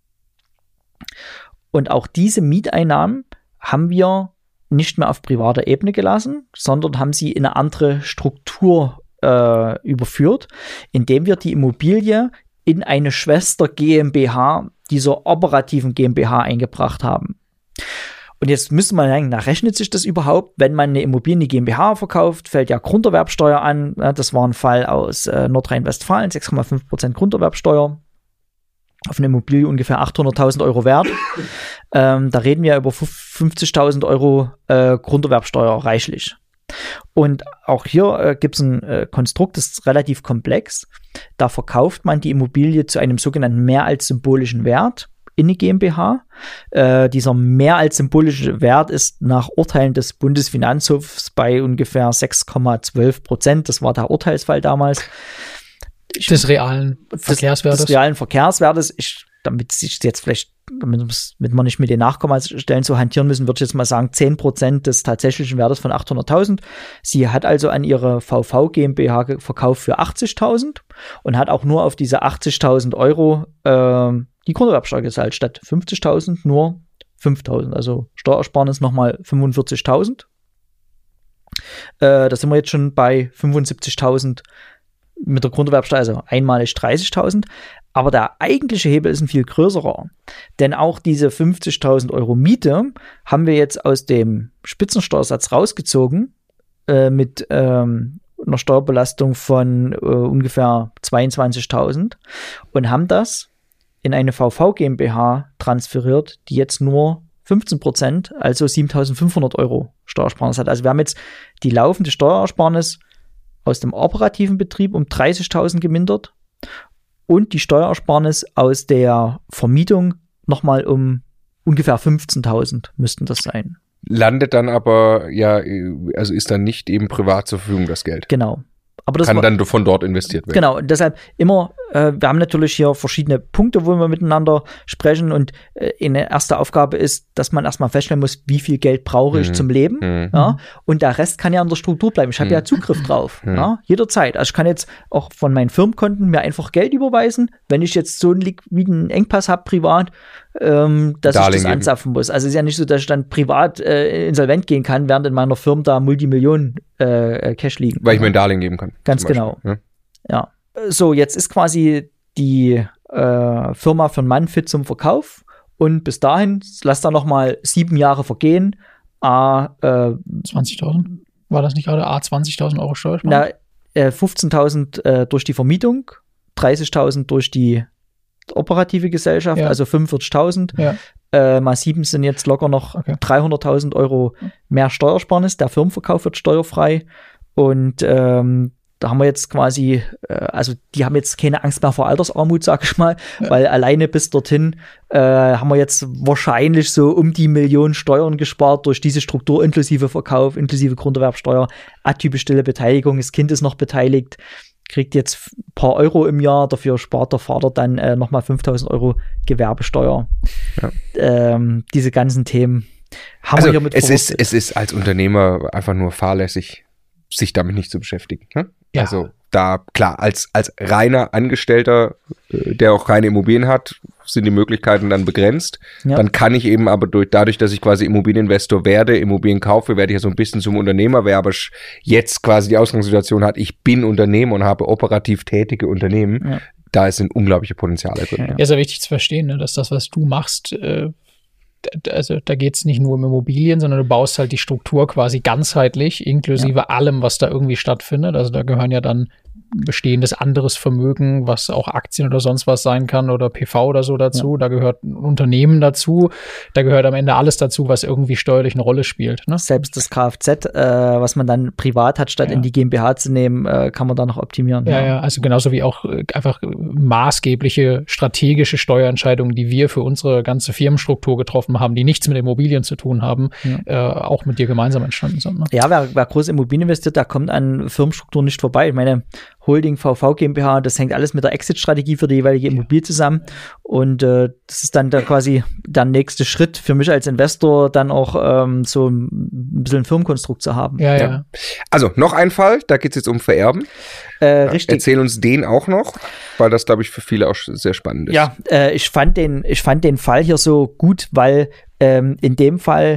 Und auch diese Mieteinnahmen haben wir nicht mehr auf privater Ebene gelassen, sondern haben sie in eine andere Struktur überführt, indem wir die Immobilie in eine Schwester GmbH dieser operativen GmbH eingebracht haben. Und jetzt müsste man sagen, rechnet sich das überhaupt? Wenn man eine Immobilie in die GmbH verkauft, fällt ja Grunderwerbsteuer an. Das war ein Fall aus Nordrhein-Westfalen, 6,5% Grunderwerbsteuer. Auf eine Immobilie ungefähr 800.000 Euro wert. Da reden wir über 50.000 Euro Grunderwerbsteuer reichlich. Und auch hier gibt es ein Konstrukt, das ist relativ komplex. Da verkauft man die Immobilie zu einem sogenannten mehr als symbolischen Wert in die GmbH. Dieser mehr als symbolische Wert ist nach Urteilen des Bundesfinanzhofs bei ungefähr 6,12%. Das war der Urteilsfall damals. Des realen Verkehrswertes. Des realen Verkehrswertes. Damit wir nicht mit den Nachkommastellen so hantieren müssen, würde ich jetzt mal sagen, 10% des tatsächlichen Wertes von 800.000. Sie hat also an ihre VV GmbH verkauft für 80.000 und hat auch nur auf diese 80.000 Euro die Grunderwerbsteuer gezahlt. Statt 50.000 nur 5.000. Also Steuersparnis nochmal 45.000. Da sind wir jetzt schon bei 75.000 mit der Grunderwerbsteuer, also einmalig 30.000. Aber der eigentliche Hebel ist ein viel größerer. Denn auch diese 50.000 Euro Miete haben wir jetzt aus dem Spitzensteuersatz rausgezogen mit einer Steuerbelastung von ungefähr 22.000 und haben das in eine VV GmbH transferiert, die jetzt nur 15%, also 7.500 Euro Steuersparnis hat. Also wir haben jetzt die laufende Steuersparnis aus dem operativen Betrieb um 30.000 gemindert und die Steuersparnis aus der Vermietung nochmal um ungefähr 15.000 müssten das sein. Landet dann aber, also ist dann nicht eben privat zur Verfügung das Geld. Genau. Aber das kann dann von dort investiert werden. Genau, und deshalb immer, wir haben natürlich hier verschiedene Punkte, wo wir miteinander sprechen und eine erste Aufgabe ist, dass man erstmal feststellen muss, wie viel Geld brauche ich zum Leben, ja, und der Rest kann ja in der Struktur bleiben. Ich habe ja Zugriff drauf, ja, jederzeit. Also ich kann jetzt auch von meinen Firmenkonten mir einfach Geld überweisen, wenn ich jetzt so einen liquiden Engpass habe privat, dass Darlehen ich das anzapfen muss. Also es ist ja nicht so, dass ich dann privat insolvent gehen kann, während in meiner Firma da Multimillionen Cash liegen. Weil ich mir ein Darlehen geben kann. Ganz genau. Ja. So, jetzt ist quasi die Firma für einen Mann fit zum Verkauf und bis dahin, lass da noch mal 7 Jahre vergehen. 20.000? War das nicht gerade 20.000 Euro Steuersparnis? 15.000 durch die Vermietung, 30.000 durch die operative Gesellschaft, also 45.000. Ja. Mal 7 sind jetzt locker noch 300.000 Euro mehr Steuersparnis. Der Firmenverkauf wird steuerfrei. Und da haben wir jetzt quasi, also die haben jetzt keine Angst mehr vor Altersarmut, sag ich mal, weil alleine bis dorthin haben wir jetzt wahrscheinlich so um die 1 Million Steuern gespart durch diese Struktur, inklusive Verkauf, inklusive Grunderwerbsteuer, atypisch stille Beteiligung, das Kind ist noch beteiligt, kriegt jetzt ein paar Euro im Jahr, dafür spart der Vater dann nochmal 5.000 Euro Gewerbesteuer. Ja. Diese ganzen Themen haben wir hier mit verwurzelt. Es ist als Unternehmer einfach nur fahrlässig, sich damit nicht zu beschäftigen. Ne? Ja. Also da, klar, als reiner Angestellter, der auch keine Immobilien hat, sind die Möglichkeiten dann begrenzt. Ja. Dann kann ich eben aber dadurch, dass ich quasi Immobilieninvestor werde, Immobilien kaufe, werde ich ja so ein bisschen zum Unternehmer, wer aber jetzt quasi die Ausgangssituation hat, ich bin Unternehmer und habe operativ tätige Unternehmen, da sind unglaubliche Potenziale drin. Ja, ist ja wichtig zu verstehen, ne, dass das, was du machst, also da geht es nicht nur um Immobilien, sondern du baust halt die Struktur quasi ganzheitlich, inklusive allem, was da irgendwie stattfindet. Also da gehören ja dann bestehendes anderes Vermögen, was auch Aktien oder sonst was sein kann oder PV oder so dazu. Ja. Da gehört ein Unternehmen dazu. Da gehört am Ende alles dazu, was irgendwie steuerlich eine Rolle spielt. Ne? Selbst das Kfz, was man dann privat hat, statt in die GmbH zu nehmen, kann man da noch optimieren. Ja, also genauso wie auch einfach maßgebliche strategische Steuerentscheidungen, die wir für unsere ganze Firmenstruktur getroffen haben, die nichts mit Immobilien zu tun haben, auch mit dir gemeinsam entstanden sind. Ne? Ja, wer groß Immobilien investiert, der kommt an Firmenstrukturen nicht vorbei. Ich meine, Holding VV GmbH. Das hängt alles mit der Exit-Strategie für die jeweilige Immobilie zusammen. Und das ist dann quasi der nächste Schritt für mich als Investor, dann auch so ein bisschen ein Firmenkonstrukt zu haben. Ja. Also, noch ein Fall, da geht es jetzt um Vererben. Richtig. Erzähl uns den auch noch, weil das, glaube ich, für viele auch sehr spannend ist. Ja, ich fand den Fall hier so gut, weil in dem Fall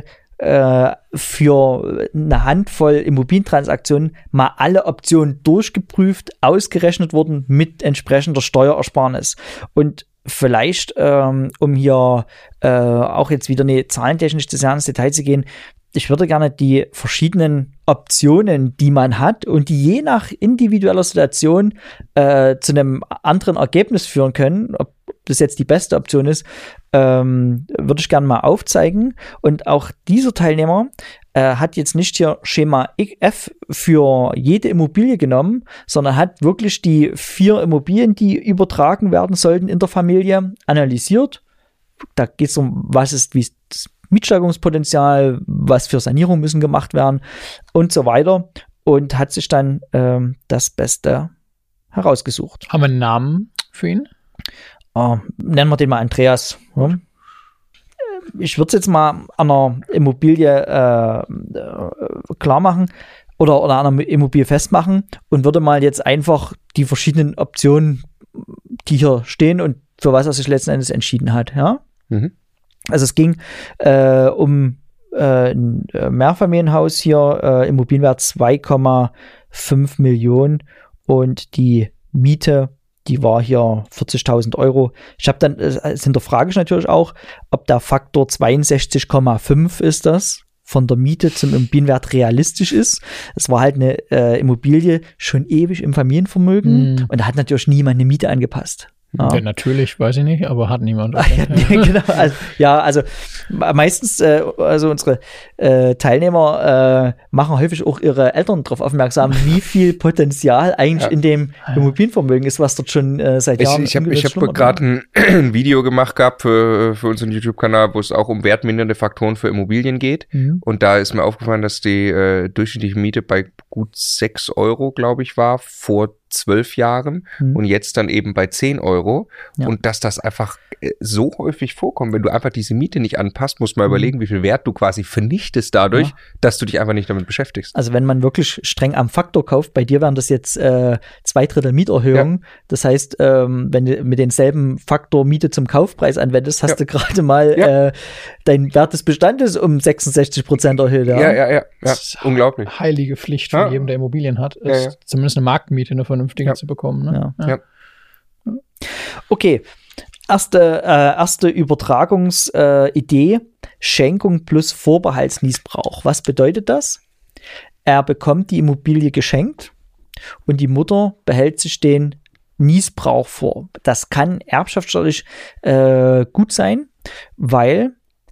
für eine Handvoll Immobilientransaktionen mal alle Optionen durchgeprüft, ausgerechnet wurden mit entsprechender Steuerersparnis. Und vielleicht, um hier auch jetzt wieder zahlentechnisch zu sehr ins Detail zu gehen, ich würde gerne die verschiedenen Optionen, die man hat und die je nach individueller Situation zu einem anderen Ergebnis führen können, ob das jetzt die beste Option ist, würde ich gerne mal aufzeigen. Und auch dieser Teilnehmer hat jetzt nicht hier Schema F für jede Immobilie genommen, sondern hat wirklich die 4 Immobilien, die übertragen werden sollten in der Familie, analysiert. Da geht es um, wie ist das Mietsteigerungspotenzial, was für Sanierungen müssen gemacht werden und so weiter, und hat sich dann das Beste herausgesucht. Haben wir einen Namen für ihn? Nennen wir den mal Andreas. Ja. Ich würde es jetzt mal an einer Immobilie klar machen oder an einer Immobilie festmachen und würde mal jetzt einfach die verschiedenen Optionen, die hier stehen und für was er sich letzten Endes entschieden hat. Ja? Mhm. Also es ging um ein Mehrfamilienhaus hier, Immobilienwert 2,5 Millionen und die Miete, die war hier 40.000 Euro. Ich habe dann, das hinterfrage ich natürlich auch, ob der Faktor 62,5 ist das von der Miete zum Immobilienwert realistisch ist. Es war halt eine Immobilie schon ewig im Familienvermögen und da hat natürlich niemand eine Miete angepasst. Ja, natürlich, weiß ich nicht, aber hat niemand. Genau, also meistens, also unsere Teilnehmer machen häufig auch ihre Eltern darauf aufmerksam, wie viel Potenzial eigentlich in dem Immobilienvermögen ist, was dort schon seit Jahren Ich habe gerade ein Video gemacht gehabt für unseren YouTube-Kanal, wo es auch um wertmindernde Faktoren für Immobilien geht. Und da ist mir aufgefallen, dass die durchschnittliche Miete bei gut 6 Euro, glaube ich, war, vor 12 Jahren und jetzt dann eben bei 10 Euro. Ja. Und dass das einfach so häufig vorkommt, wenn du einfach diese Miete nicht anpasst, musst du mal überlegen, wie viel Wert du quasi vernichtest dadurch, dass du dich einfach nicht damit beschäftigst. Also wenn man wirklich streng am Faktor kauft, bei dir wären das jetzt 2/3 Mieterhöhung. Ja. Das heißt, wenn du mit denselben Faktor Miete zum Kaufpreis anwendest, hast du gerade mal dein Wert des Bestandes um 66% erhöht. Ja. Unglaublich. Heilige Pflicht von jedem, der Immobilien hat, ist zumindest eine Marktmiete, eine vernünftige zu bekommen. Ne? Ja. Okay, erste Übertragungsidee, Schenkung plus Vorbehaltsniesbrauch. Was bedeutet das? Er bekommt die Immobilie geschenkt und die Mutter behält sich den Niesbrauch vor. Das kann erbschaftssteuerlich gut sein, weil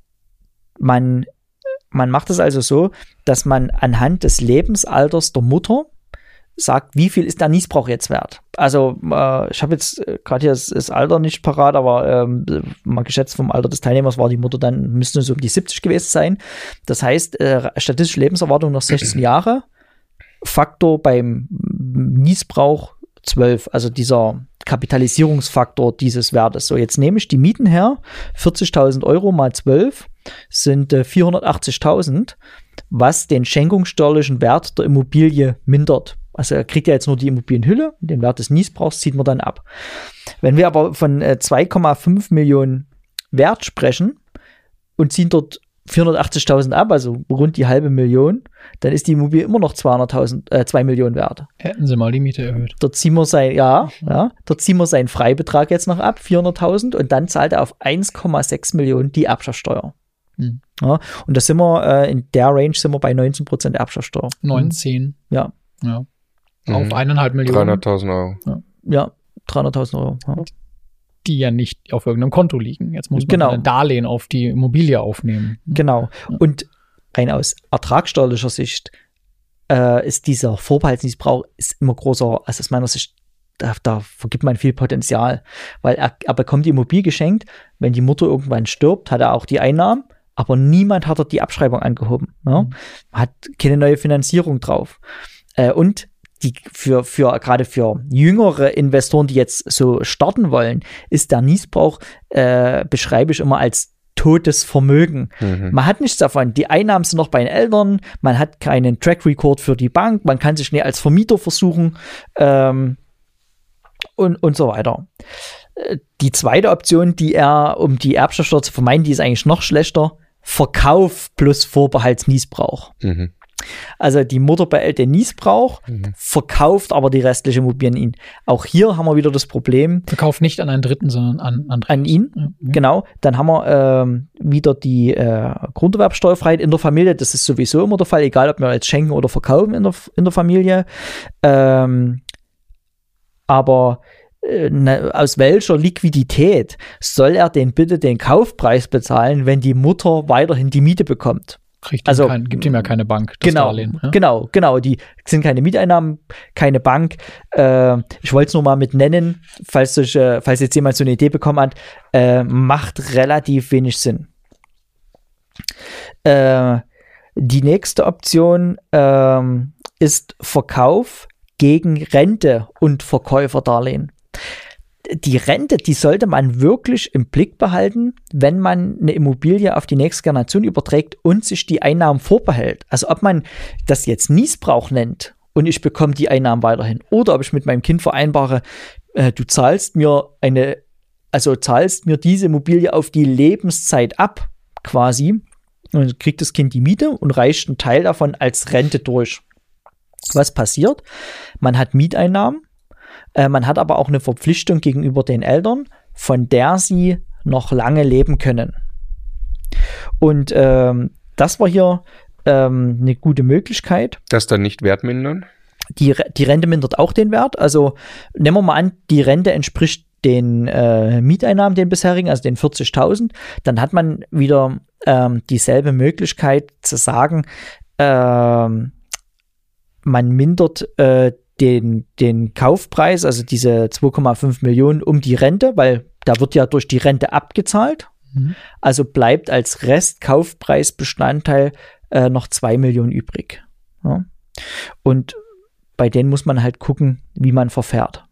man macht es also so, dass man anhand des Lebensalters der Mutter sagt, wie viel ist der Niesbrauch jetzt wert? Also ich habe jetzt gerade hier das Alter nicht parat, aber mal geschätzt vom Alter des Teilnehmers war die Mutter dann, müsste so um die 70 gewesen sein. Das heißt, statistische Lebenserwartung noch 16 Jahre, Faktor beim Niesbrauch 12, also dieser Kapitalisierungsfaktor dieses Wertes. So, jetzt nehme ich die Mieten her, 40.000 Euro mal 12 sind 480.000, was den schenkungssteuerlichen Wert der Immobilie mindert. Also er kriegt ja jetzt nur die Immobilienhülle, den Wert des Niesbrauchs zieht man dann ab. Wenn wir aber von 2,5 Millionen Wert sprechen und ziehen dort 480.000 ab, also rund die halbe Million, dann ist die Immobilie immer noch 2 Millionen wert. Hätten sie mal die Miete erhöht. Dort ziehen wir seinen Freibetrag jetzt noch ab, 400.000, und dann zahlt er auf 1,6 Millionen die Erbschaftssteuer. Ja, und da sind wir, in der Range sind wir bei 19% Erbschaftssteuer. 19. Ja. Auf 1,5 Millionen. 300.000 Euro. Ja, 300.000 Euro. Ja. Die ja nicht auf irgendeinem Konto liegen. Jetzt muss man ein Darlehen auf die Immobilie aufnehmen. Genau. Und rein aus ertragssteuerlicher Sicht ist dieser Vorbehaltsniesbrauch immer größer, als aus meiner Sicht, da vergibt man viel Potenzial. Weil er bekommt die Immobilie geschenkt, wenn die Mutter irgendwann stirbt, hat er auch die Einnahmen, aber niemand hat dort die Abschreibung angehoben. Ja? Hat keine neue Finanzierung drauf. Und gerade für jüngere Investoren, die jetzt so starten wollen, ist der Niesbrauch, beschreibe ich immer als totes Vermögen. Man hat nichts davon. Die Einnahmen sind noch bei den Eltern, man hat keinen Track Record für die Bank, man kann sich nicht als Vermieter versuchen und so weiter. Die zweite Option, um die Erbschaftssteuer zu vermeiden, die ist eigentlich noch schlechter. Verkauf plus Vorbehaltsniesbrauch. Also die Mutter behält den Niesbrauch, verkauft aber die restliche Immobilien ihn. Auch hier haben wir wieder das Problem. Verkauft nicht an einen Dritten, sondern an ihn. Ja. Genau. Dann haben wir wieder die Grunderwerbsteuerfreiheit in der Familie. Das ist sowieso immer der Fall, egal ob wir jetzt schenken oder verkaufen in der Familie. Aber aus welcher Liquidität soll er denn bitte den Kaufpreis bezahlen, wenn die Mutter weiterhin die Miete bekommt? Gibt ihm ja keine Bank, das Darlehen. Ja? Genau. Die sind keine Mieteinnahmen, keine Bank. Ich wollte es nur mal mit nennen, falls jetzt jemand so eine Idee bekommen hat, macht relativ wenig Sinn. Die nächste Option ist Verkauf gegen Rente und Verkäuferdarlehen. Die Rente, die sollte man wirklich im Blick behalten, wenn man eine Immobilie auf die nächste Generation überträgt und sich die Einnahmen vorbehält. Also ob man das jetzt Niesbrauch nennt und ich bekomme die Einnahmen weiterhin oder ob ich mit meinem Kind vereinbare, du zahlst mir diese Immobilie auf die Lebenszeit ab, quasi, und dann kriegt das Kind die Miete und reicht einen Teil davon als Rente durch. Was passiert? Man hat Mieteinnahmen, man hat aber auch eine Verpflichtung gegenüber den Eltern, von der sie noch lange leben können. Und das war hier eine gute Möglichkeit. Das dann nicht wertmindern? Die Rente mindert auch den Wert. Also nehmen wir mal an, die Rente entspricht den Mieteinnahmen, den bisherigen, also den 40.000. Dann hat man wieder dieselbe Möglichkeit zu sagen, man mindert den Kaufpreis, also diese 2,5 Millionen um die Rente, weil da wird ja durch die Rente abgezahlt. Also bleibt als Restkaufpreisbestandteil noch 2 Millionen übrig. Ja. Und bei denen muss man halt gucken, wie man verfährt.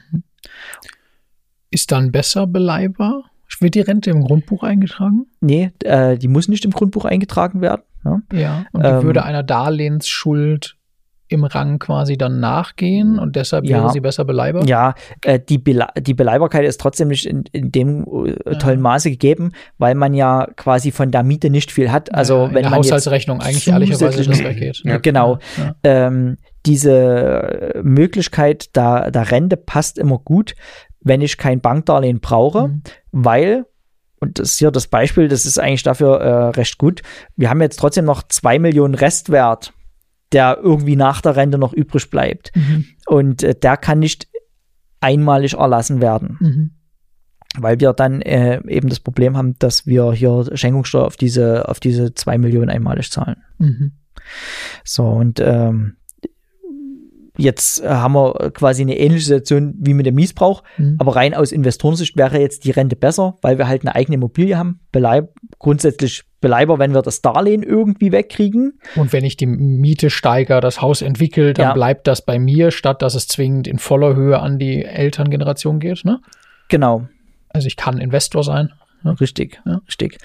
Ist dann besser beleihbar? Wird die Rente im Grundbuch eingetragen? Nee, die muss nicht im Grundbuch eingetragen werden. Ja, und die würde einer Darlehensschuld im Rang quasi dann nachgehen und deshalb wäre sie besser beleihbar? Ja, die Beleihbarkeit ist trotzdem nicht in dem tollen Maße gegeben, weil man ja quasi von der Miete nicht viel hat. Also wenn der man Haushaltsrechnung eigentlich ehrlicherweise das weggeht. Ja. Genau. Ja. Diese Möglichkeit der Rente passt immer gut, wenn ich kein Bankdarlehen brauche, weil, und das ist hier das Beispiel, das ist eigentlich dafür recht gut, wir haben jetzt trotzdem noch 2 Millionen Restwert, der irgendwie nach der Rente noch übrig bleibt. Und der kann nicht einmalig erlassen werden. Weil wir dann eben das Problem haben, dass wir hier Schenkungssteuer auf diese 2 Millionen einmalig zahlen. So, und jetzt haben wir quasi eine ähnliche Situation wie mit dem Niesbrauch, aber rein aus Investorensicht wäre jetzt die Rente besser, weil wir halt eine eigene Immobilie haben, grundsätzlich beleihbar, wenn wir das Darlehen irgendwie wegkriegen. Und wenn ich die Miete steigere, das Haus entwickelt, dann bleibt das bei mir, statt dass es zwingend in voller Höhe an die Elterngeneration geht, ne? Genau. Also ich kann Investor sein. Ne? Richtig, ja. Richtig.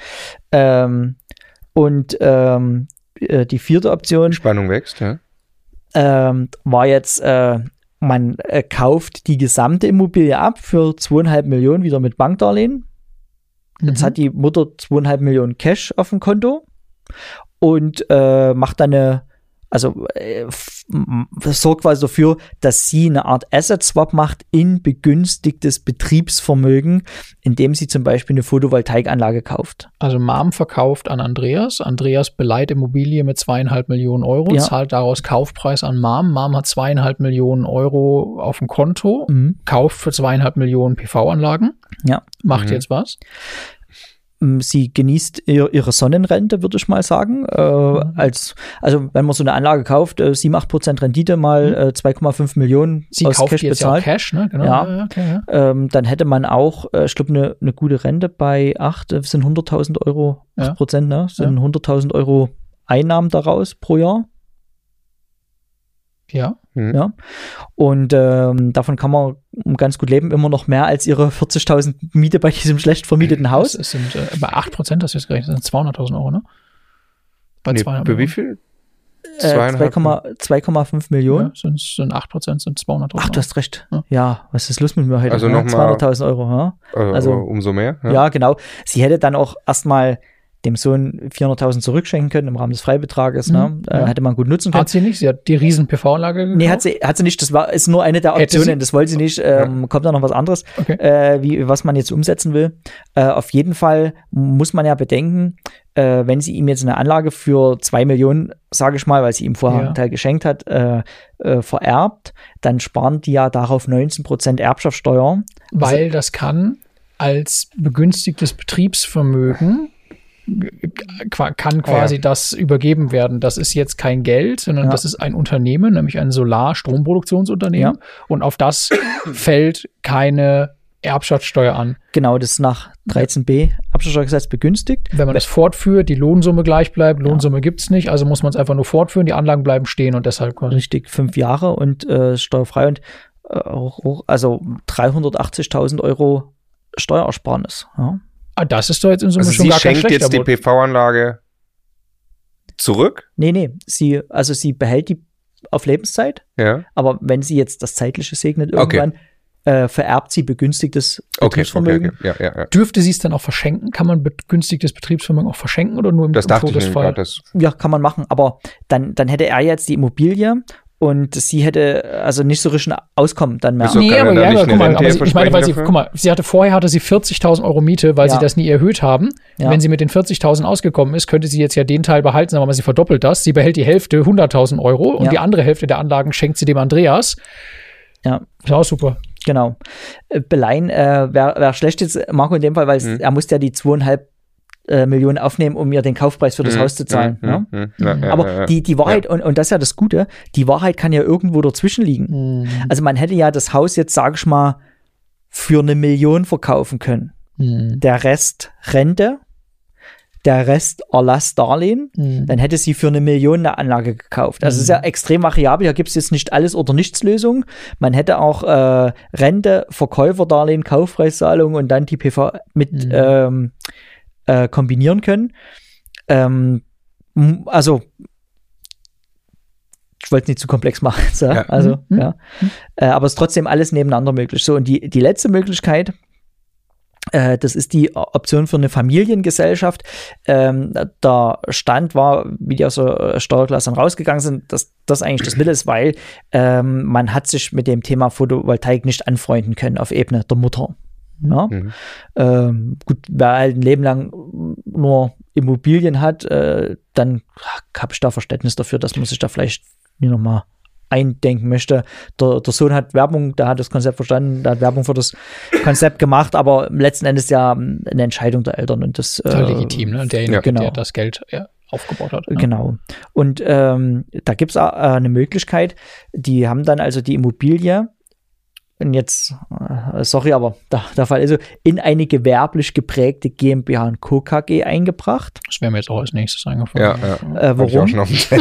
Die vierte Option. Spannung wächst, ja. War jetzt, man kauft die gesamte Immobilie ab für 2,5 Millionen wieder mit Bankdarlehen. Jetzt hat die Mutter 2,5 Millionen Cash auf dem Konto und macht dann sorgt quasi dafür, dass sie eine Art Asset-Swap macht in begünstigtes Betriebsvermögen, indem sie zum Beispiel eine Photovoltaikanlage kauft. Also Mom verkauft an Andreas. Andreas beleiht Immobilie mit 2,5 Millionen Euro, zahlt daraus Kaufpreis an Mom. Mom hat 2,5 Millionen Euro auf dem Konto, kauft für 2,5 Millionen PV-Anlagen. Ja. Macht jetzt was? Sie genießt ihre Sonnenrente, würde ich mal sagen. Also wenn man so eine Anlage kauft, 7-8% Rendite mal 2,5 Millionen Sie aus kauft Cash jetzt bezahlt. Ja auch Cash, ne? Genau. Ja. Okay, ja. Dann hätte man auch, ich glaube, eine gute Rente bei 8, sind 100.000 Euro, 8%, ne? Sind 100.000 Euro Einnahmen daraus pro Jahr. Ja. Ja. Und davon kann man ganz gut leben, immer noch mehr als ihre 40.000 Miete bei diesem schlecht vermieteten Haus. Das sind bei 8%, das ist gerechnet, das sind 200.000 Euro, ne? Bei 200 für wie viel? 2,5 Millionen. Ja, sind 8%, sind 200.000 Euro. Ach, du hast recht. Ja, was ist los mit mir heute? Also nochmal 200.000 Euro. Ja? Also umso mehr. Ja, genau. Sie hätte dann auch erstmal dem Sohn 400.000 zurückschenken können im Rahmen des Freibetrages. Ne? Hätte man gut nutzen können. Hat sie nicht? Sie hat die riesen PV-Anlage gekauft? Nee, hat sie nicht. Das ist nur eine der Optionen. Das wollte sie nicht. Kommt da noch was anderes, was man jetzt umsetzen will. Auf jeden Fall muss man ja bedenken, wenn sie ihm jetzt eine Anlage für 2 Millionen, sage ich mal, weil sie ihm vorher einen Teil geschenkt hat, vererbt, dann sparen die ja darauf 19% Erbschaftssteuer. Weil das kann als begünstigtes Betriebsvermögen kann quasi das übergeben werden. Das ist jetzt kein Geld, sondern das ist ein Unternehmen, nämlich ein Solarstromproduktionsunternehmen. Und auf das fällt keine Erbschaftssteuer an. Genau, das ist nach 13b Erbschaftssteuergesetz begünstigt. Wenn man das fortführt, die Lohnsumme gleich bleibt, Lohnsumme gibt es nicht, also muss man es einfach nur fortführen, die Anlagen bleiben stehen und deshalb quasi. Richtig, 5 Jahre und steuerfrei und also 380.000 Euro Steuerersparnis. Ja. Das ist doch jetzt in Summe also schon gar kein schlechter Sie schenkt jetzt die PV-Anlage zurück? Nee, sie behält die auf Lebenszeit, aber wenn sie jetzt das Zeitliche segnet irgendwann, vererbt sie begünstigtes Betriebsvermögen. Okay. Ja. Dürfte sie es dann auch verschenken? Kann man begünstigtes Betriebsvermögen auch verschenken oder nur im Todesfall? Ja, kann man machen, aber dann hätte er jetzt die Immobilie und sie hätte also nicht so richtig ein Auskommen dann mehr. Nee, aber guck mal, sie hatte 40.000 Euro Miete, weil sie das nie erhöht haben. Ja. Wenn sie mit den 40.000 ausgekommen ist, könnte sie jetzt ja den Teil behalten, aber sie verdoppelt das. Sie behält die Hälfte, 100.000 Euro und die andere Hälfte der Anlagen schenkt sie dem Andreas. Ja. Ist auch super. Genau. Beleihen wäre schlecht jetzt, Marco, in dem Fall, weil er musste ja die 2,5 Millionen aufnehmen, um mir den Kaufpreis für das Haus zu zahlen. Aber die Wahrheit, und das ist ja das Gute, die Wahrheit kann ja irgendwo dazwischen liegen. Also man hätte ja das Haus jetzt, sage ich mal, für 1 Million verkaufen können. Der Rest Rente, der Rest Erlassdarlehen, dann hätte sie für 1 Million eine Anlage gekauft. Also es ist ja extrem variabel, hier gibt es jetzt nicht alles oder nichts Lösung. Man hätte auch Rente, Verkäuferdarlehen, Kaufpreiszahlung und dann die PV mit kombinieren können. Also ich wollte es nicht zu komplex machen. So. Aber es ist trotzdem alles nebeneinander möglich. So, und die letzte Möglichkeit, das ist die Option für eine Familiengesellschaft. Der Stand war, wie die aus der Steuerklasse dann rausgegangen sind, dass das eigentlich das Mittel ist, weil man hat sich mit dem Thema Photovoltaik nicht anfreunden können auf Ebene der Mutter. Ja? Gut, wer halt ein Leben lang nur Immobilien hat, dann habe ich da Verständnis dafür, dass man sich da vielleicht noch mal eindenken möchte. Der Sohn hat Werbung, der hat das Konzept verstanden, der hat Werbung für das Konzept gemacht, aber letzten Endes ja eine Entscheidung der Eltern und das total legitim, ne? Derjenige, der das Geld aufgebaut hat. Ne? Genau. Und da gibt es eine Möglichkeit, die haben dann also die Immobilie und jetzt, sorry, aber der Fall ist so, in eine gewerblich geprägte GmbH und Co. KG eingebracht. Das wäre mir jetzt auch als nächstes eingefallen. Warum?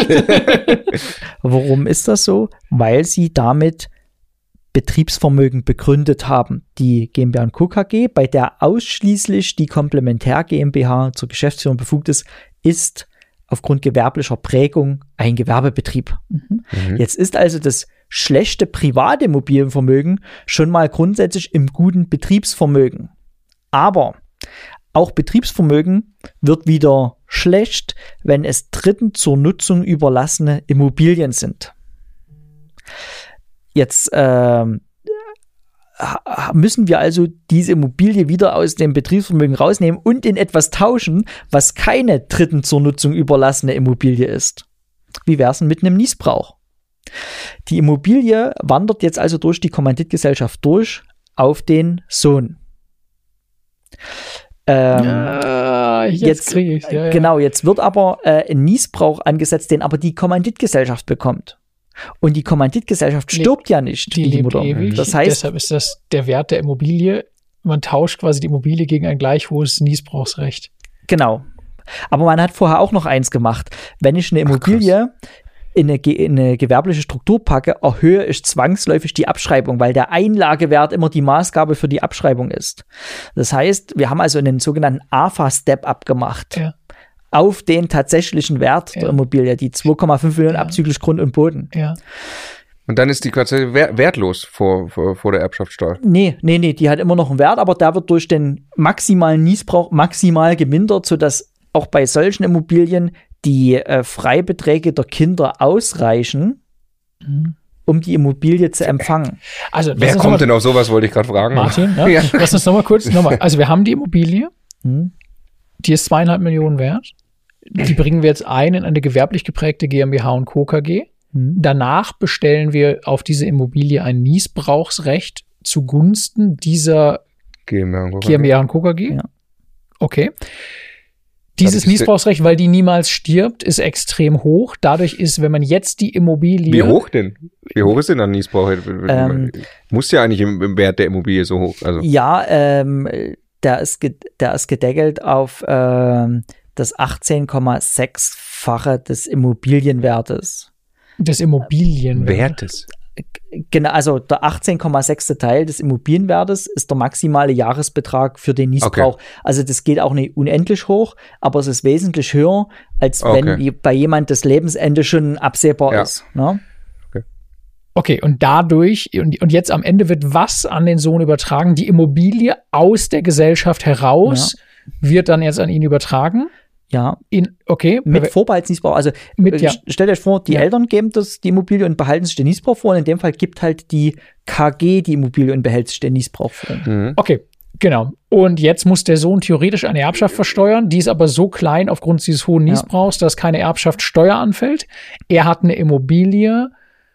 Warum ist das so? Weil sie damit Betriebsvermögen begründet haben. Die GmbH und Co. KG, bei der ausschließlich die Komplementär GmbH zur Geschäftsführung befugt ist aufgrund gewerblicher Prägung ein Gewerbebetrieb. Jetzt ist also das schlechte private Immobilienvermögen schon mal grundsätzlich im guten Betriebsvermögen. Aber auch Betriebsvermögen wird wieder schlecht, wenn es Dritten zur Nutzung überlassene Immobilien sind. Jetzt müssen wir also diese Immobilie wieder aus dem Betriebsvermögen rausnehmen und in etwas tauschen, was keine Dritten zur Nutzung überlassene Immobilie ist. Wie wäre es denn mit einem Niesbrauch? Die Immobilie wandert jetzt also durch die Kommanditgesellschaft durch auf den Sohn. Jetzt kriege ich es. Genau, jetzt wird aber ein Niesbrauch angesetzt, den aber die Kommanditgesellschaft bekommt. Und die Kommanditgesellschaft stirbt ja nicht, die lebt Mutter. Ewig. Das heißt, deshalb ist das der Wert der Immobilie. Man tauscht quasi die Immobilie gegen ein gleich hohes Niesbrauchsrecht. Genau. Aber man hat vorher auch noch eins gemacht. Wenn ich eine Immobilie in eine gewerbliche Struktur packe, erhöhe ich zwangsläufig die Abschreibung, weil der Einlagewert immer die Maßgabe für die Abschreibung ist. Das heißt, wir haben also einen sogenannten AFA-Step abgemacht. Ja. Auf den tatsächlichen Wert der Immobilie, die 2,5 Millionen abzüglich Grund und Boden. Ja. Und dann ist die quasi wertlos vor der Erbschaftssteuer. Nee, die hat immer noch einen Wert, aber der wird durch den maximalen Niesbrauch maximal gemindert, sodass auch bei solchen Immobilien die Freibeträge der Kinder ausreichen, um die Immobilie zu empfangen. Also, wer kommt denn auf sowas, wollte ich gerade fragen. Martin, ne? Ja. Lass uns nochmal kurz, also wir haben die Immobilie, die ist 2,5 Millionen wert. Die bringen wir jetzt ein in eine gewerblich geprägte GmbH und Co. KG. Danach bestellen wir auf diese Immobilie ein Niesbrauchsrecht zugunsten dieser GmbH und Co. KG. Ja. Okay. Dieses Niesbrauchsrecht, weil die niemals stirbt, ist extrem hoch. Dadurch ist, wenn man jetzt die Immobilie... Wie hoch denn? Wie hoch ist denn ein Niesbrauch? Muss ja eigentlich im Wert der Immobilie so hoch. Also. Ja, der ist gedeckelt auf das 18,6-fache des Immobilienwertes. Des Immobilienwertes? Genau, also der 18,6. Teil des Immobilienwertes ist der maximale Jahresbetrag für den Niesbrauch. Okay. Also das geht auch nicht unendlich hoch, aber es ist wesentlich höher, als wenn bei jemand das Lebensende schon absehbar ist. Ne? Okay, und dadurch, und jetzt am Ende wird was an den Sohn übertragen? Die Immobilie aus der Gesellschaft heraus wird dann jetzt an ihn übertragen? Ja. Mit Vorbehaltsniesbrauch. Also stellt euch vor, die Eltern geben die Immobilie und behalten sich den Niesbrauch vor. Und in dem Fall gibt halt die KG die Immobilie und behält sich den Niesbrauch vor. Okay, genau. Und jetzt muss der Sohn theoretisch eine Erbschaft versteuern. Die ist aber so klein aufgrund dieses hohen Niesbrauchs, dass keine Erbschaftssteuer anfällt. Er hat eine Immobilie,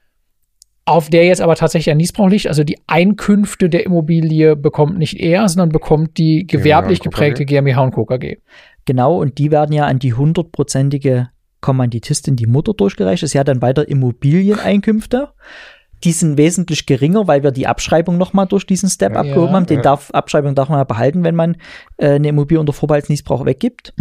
auf der jetzt aber tatsächlich ein Niesbrauch liegt. Also die Einkünfte der Immobilie bekommt nicht er, sondern bekommt die gewerblich geprägte GmbH und Co. KG. Genau, und die werden ja an die 100%ige Kommanditistin, die Mutter, durchgereicht. Sie hat dann weiter Immobilieneinkünfte. Die sind wesentlich geringer, weil wir die Abschreibung nochmal durch diesen Step abgehoben haben. Abschreibung darf man ja behalten, wenn man eine Immobilie unter Vorbehaltsniesbrauch weggibt.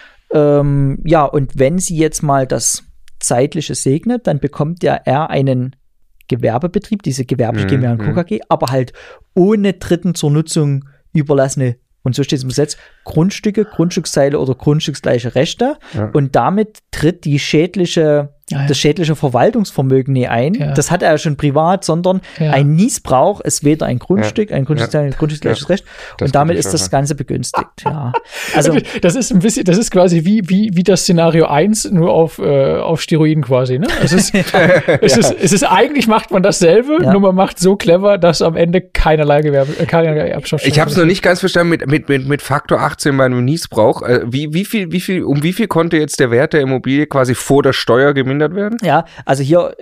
Und wenn sie jetzt mal das Zeitliche segnet, dann bekommt er einen Gewerbebetrieb, diese gewerbliche GmbH und Co. KG, aber halt ohne Dritten zur Nutzung überlassene, und so steht es im Gesetz, Grundstücke, Grundstücksteile oder grundstücksgleiche Rechte. Und damit tritt das schädliche Verwaltungsvermögen nie ein. Das hat er ja schon privat, sondern ein Niesbrauch ist weder ein Grundstück, ein Grundstücksteil, ein grundstücksgleiches Recht. Und damit ist das Ganze begünstigt. Also das ist ein bisschen, das ist quasi wie das Szenario 1, nur auf Steroiden quasi. Ne? Es ist eigentlich macht man dasselbe, nur man macht so clever, dass am Ende keinerlei Erbschaftssteuer. Ich habe es noch nicht ganz verstanden mit Faktor 18 bei einem Niesbrauch. Wie viel konnte jetzt der Wert der Immobilie quasi vor der Steuer gemindert werden? Ja, also hier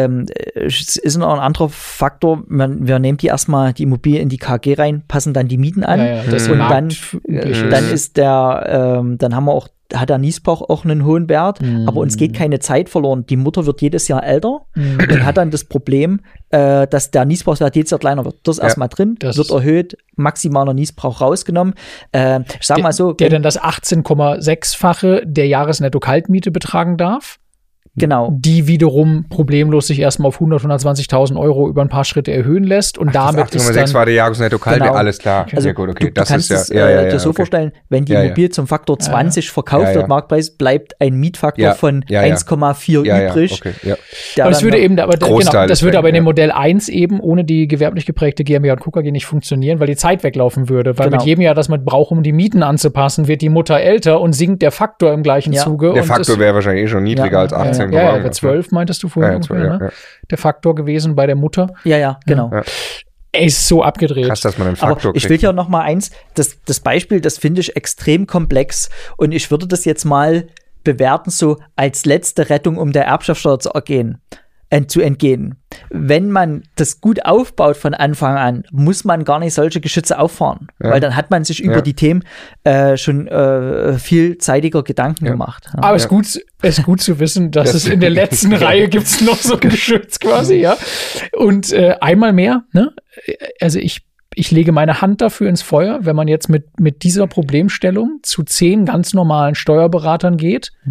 ist noch ein anderer Faktor. Wir nehmen die Immobilie in die KG rein, passen dann die Mieten an. Und dann ist dann haben wir auch, hat der Niesbrauch auch einen hohen Wert, aber uns geht keine Zeit verloren. Die Mutter wird jedes Jahr älter und hat dann das Problem, dass der Niesbrauchswert jedes Jahr kleiner wird. Das ist erstmal drin, wird erhöht, maximaler Niesbrauch rausgenommen. Ich sag mal so. Der dann das 18,6-fache der Jahresnetto-Kaltmiete betragen darf. Genau. Die wiederum problemlos sich erstmal auf 120.000 Euro über ein paar Schritte erhöhen lässt. Und damit ist 18,6 war der Jahresnetto-Kalt, alles klar. Also gut, du kannst es dir so vorstellen, wenn die Immobilie zum Faktor 20 verkauft wird, Marktpreis, bleibt ein Mietfaktor von 1,4 übrig. Okay, aber das würde eben, aber in dem Modell 1 eben ohne die gewerblich geprägte GmbH und Co. KG nicht funktionieren, weil die Zeit weglaufen würde. Weil mit jedem Jahr, das man braucht, um die Mieten anzupassen, wird die Mutter älter und sinkt der Faktor im gleichen Zuge. Der Faktor wäre wahrscheinlich schon niedriger als 18. Ja, 12 meintest du vorhin ungefähr, der Faktor gewesen bei der Mutter. Ja, genau. Ja. Er ist so abgedreht. Krass, dass man einen Faktor kriegt. Ich will ja noch mal eins, das Beispiel, das finde ich extrem komplex und ich würde das jetzt mal bewerten, so als letzte Rettung, um der Erbschaftssteuer zu entgehen. Wenn man das gut aufbaut von Anfang an, muss man gar nicht solche Geschütze auffahren, weil dann hat man sich über die Themen schon vielzeitiger Gedanken gemacht. Aber es ist gut zu wissen, dass es in der letzten Reihe gibt's noch so ein Geschütz quasi, Und einmal mehr, ne? Also ich lege meine Hand dafür ins Feuer, wenn man jetzt mit dieser Problemstellung zu 10 ganz normalen Steuerberatern geht,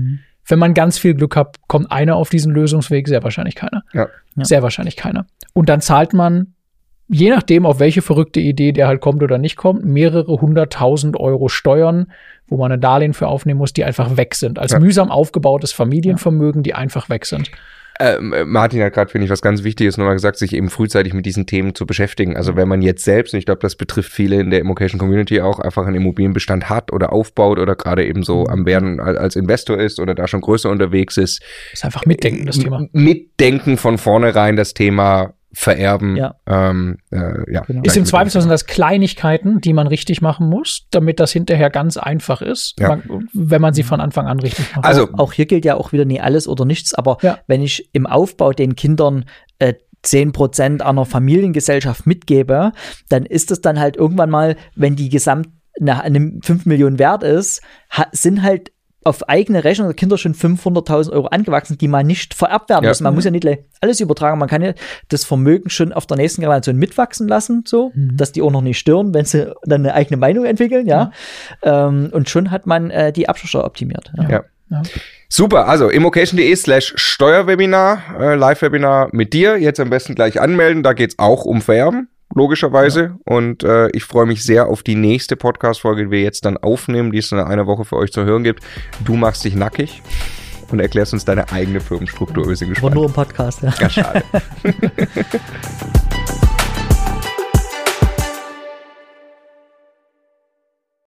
wenn man ganz viel Glück hat, kommt einer auf diesen Lösungsweg, sehr wahrscheinlich keiner. Ja. Sehr wahrscheinlich keiner. Und dann zahlt man, je nachdem, auf welche verrückte Idee der halt kommt oder nicht kommt, mehrere 100.000 Euro Steuern, wo man ein Darlehen für aufnehmen muss, die einfach weg sind. Als mühsam aufgebautes Familienvermögen, die einfach weg sind. Martin hat gerade, finde ich, was ganz Wichtiges nochmal gesagt, sich eben frühzeitig mit diesen Themen zu beschäftigen. Also wenn man jetzt selbst, und ich glaube, das betrifft viele in der Immocation Community auch, einfach einen Immobilienbestand hat oder aufbaut oder gerade eben so am Werden als Investor ist oder da schon größer unterwegs ist. Das ist einfach mitdenken, das Thema. Mitdenken von vornherein, das Thema vererben. Ja. Genau. Ist im Zweifelsfall das Kleinigkeiten, die man richtig machen muss, damit das hinterher ganz einfach ist, wenn man sie von Anfang an richtig macht. Also auch hier gilt ja auch wieder nie alles oder nichts, aber wenn ich im Aufbau den Kindern 10% einer Familiengesellschaft mitgebe, dann ist es dann halt irgendwann mal, wenn die gesamt eine 5 Millionen wert ist, sind halt auf eigene Rechnung der Kinder schon 500.000 Euro angewachsen, die man nicht vererbt werden müssen. Man muss ja nicht alles übertragen. Man kann ja das Vermögen schon auf der nächsten Generation mitwachsen lassen, so, dass die auch noch nicht stören, wenn sie dann eine eigene Meinung entwickeln, und schon hat man die Abschlusssteuer optimiert. Ja. Super, also immocation.de/Steuerwebinar, Live-Webinar mit dir. Jetzt am besten gleich anmelden, da geht's auch um Vererben. Logischerweise. Und ich freue mich sehr auf die nächste Podcast-Folge, die wir jetzt dann aufnehmen, die es in einer Woche für euch zu hören gibt. Du machst dich nackig und erklärst uns deine eigene Firmenstruktur. War nur im Podcast, ja. Ganz schade.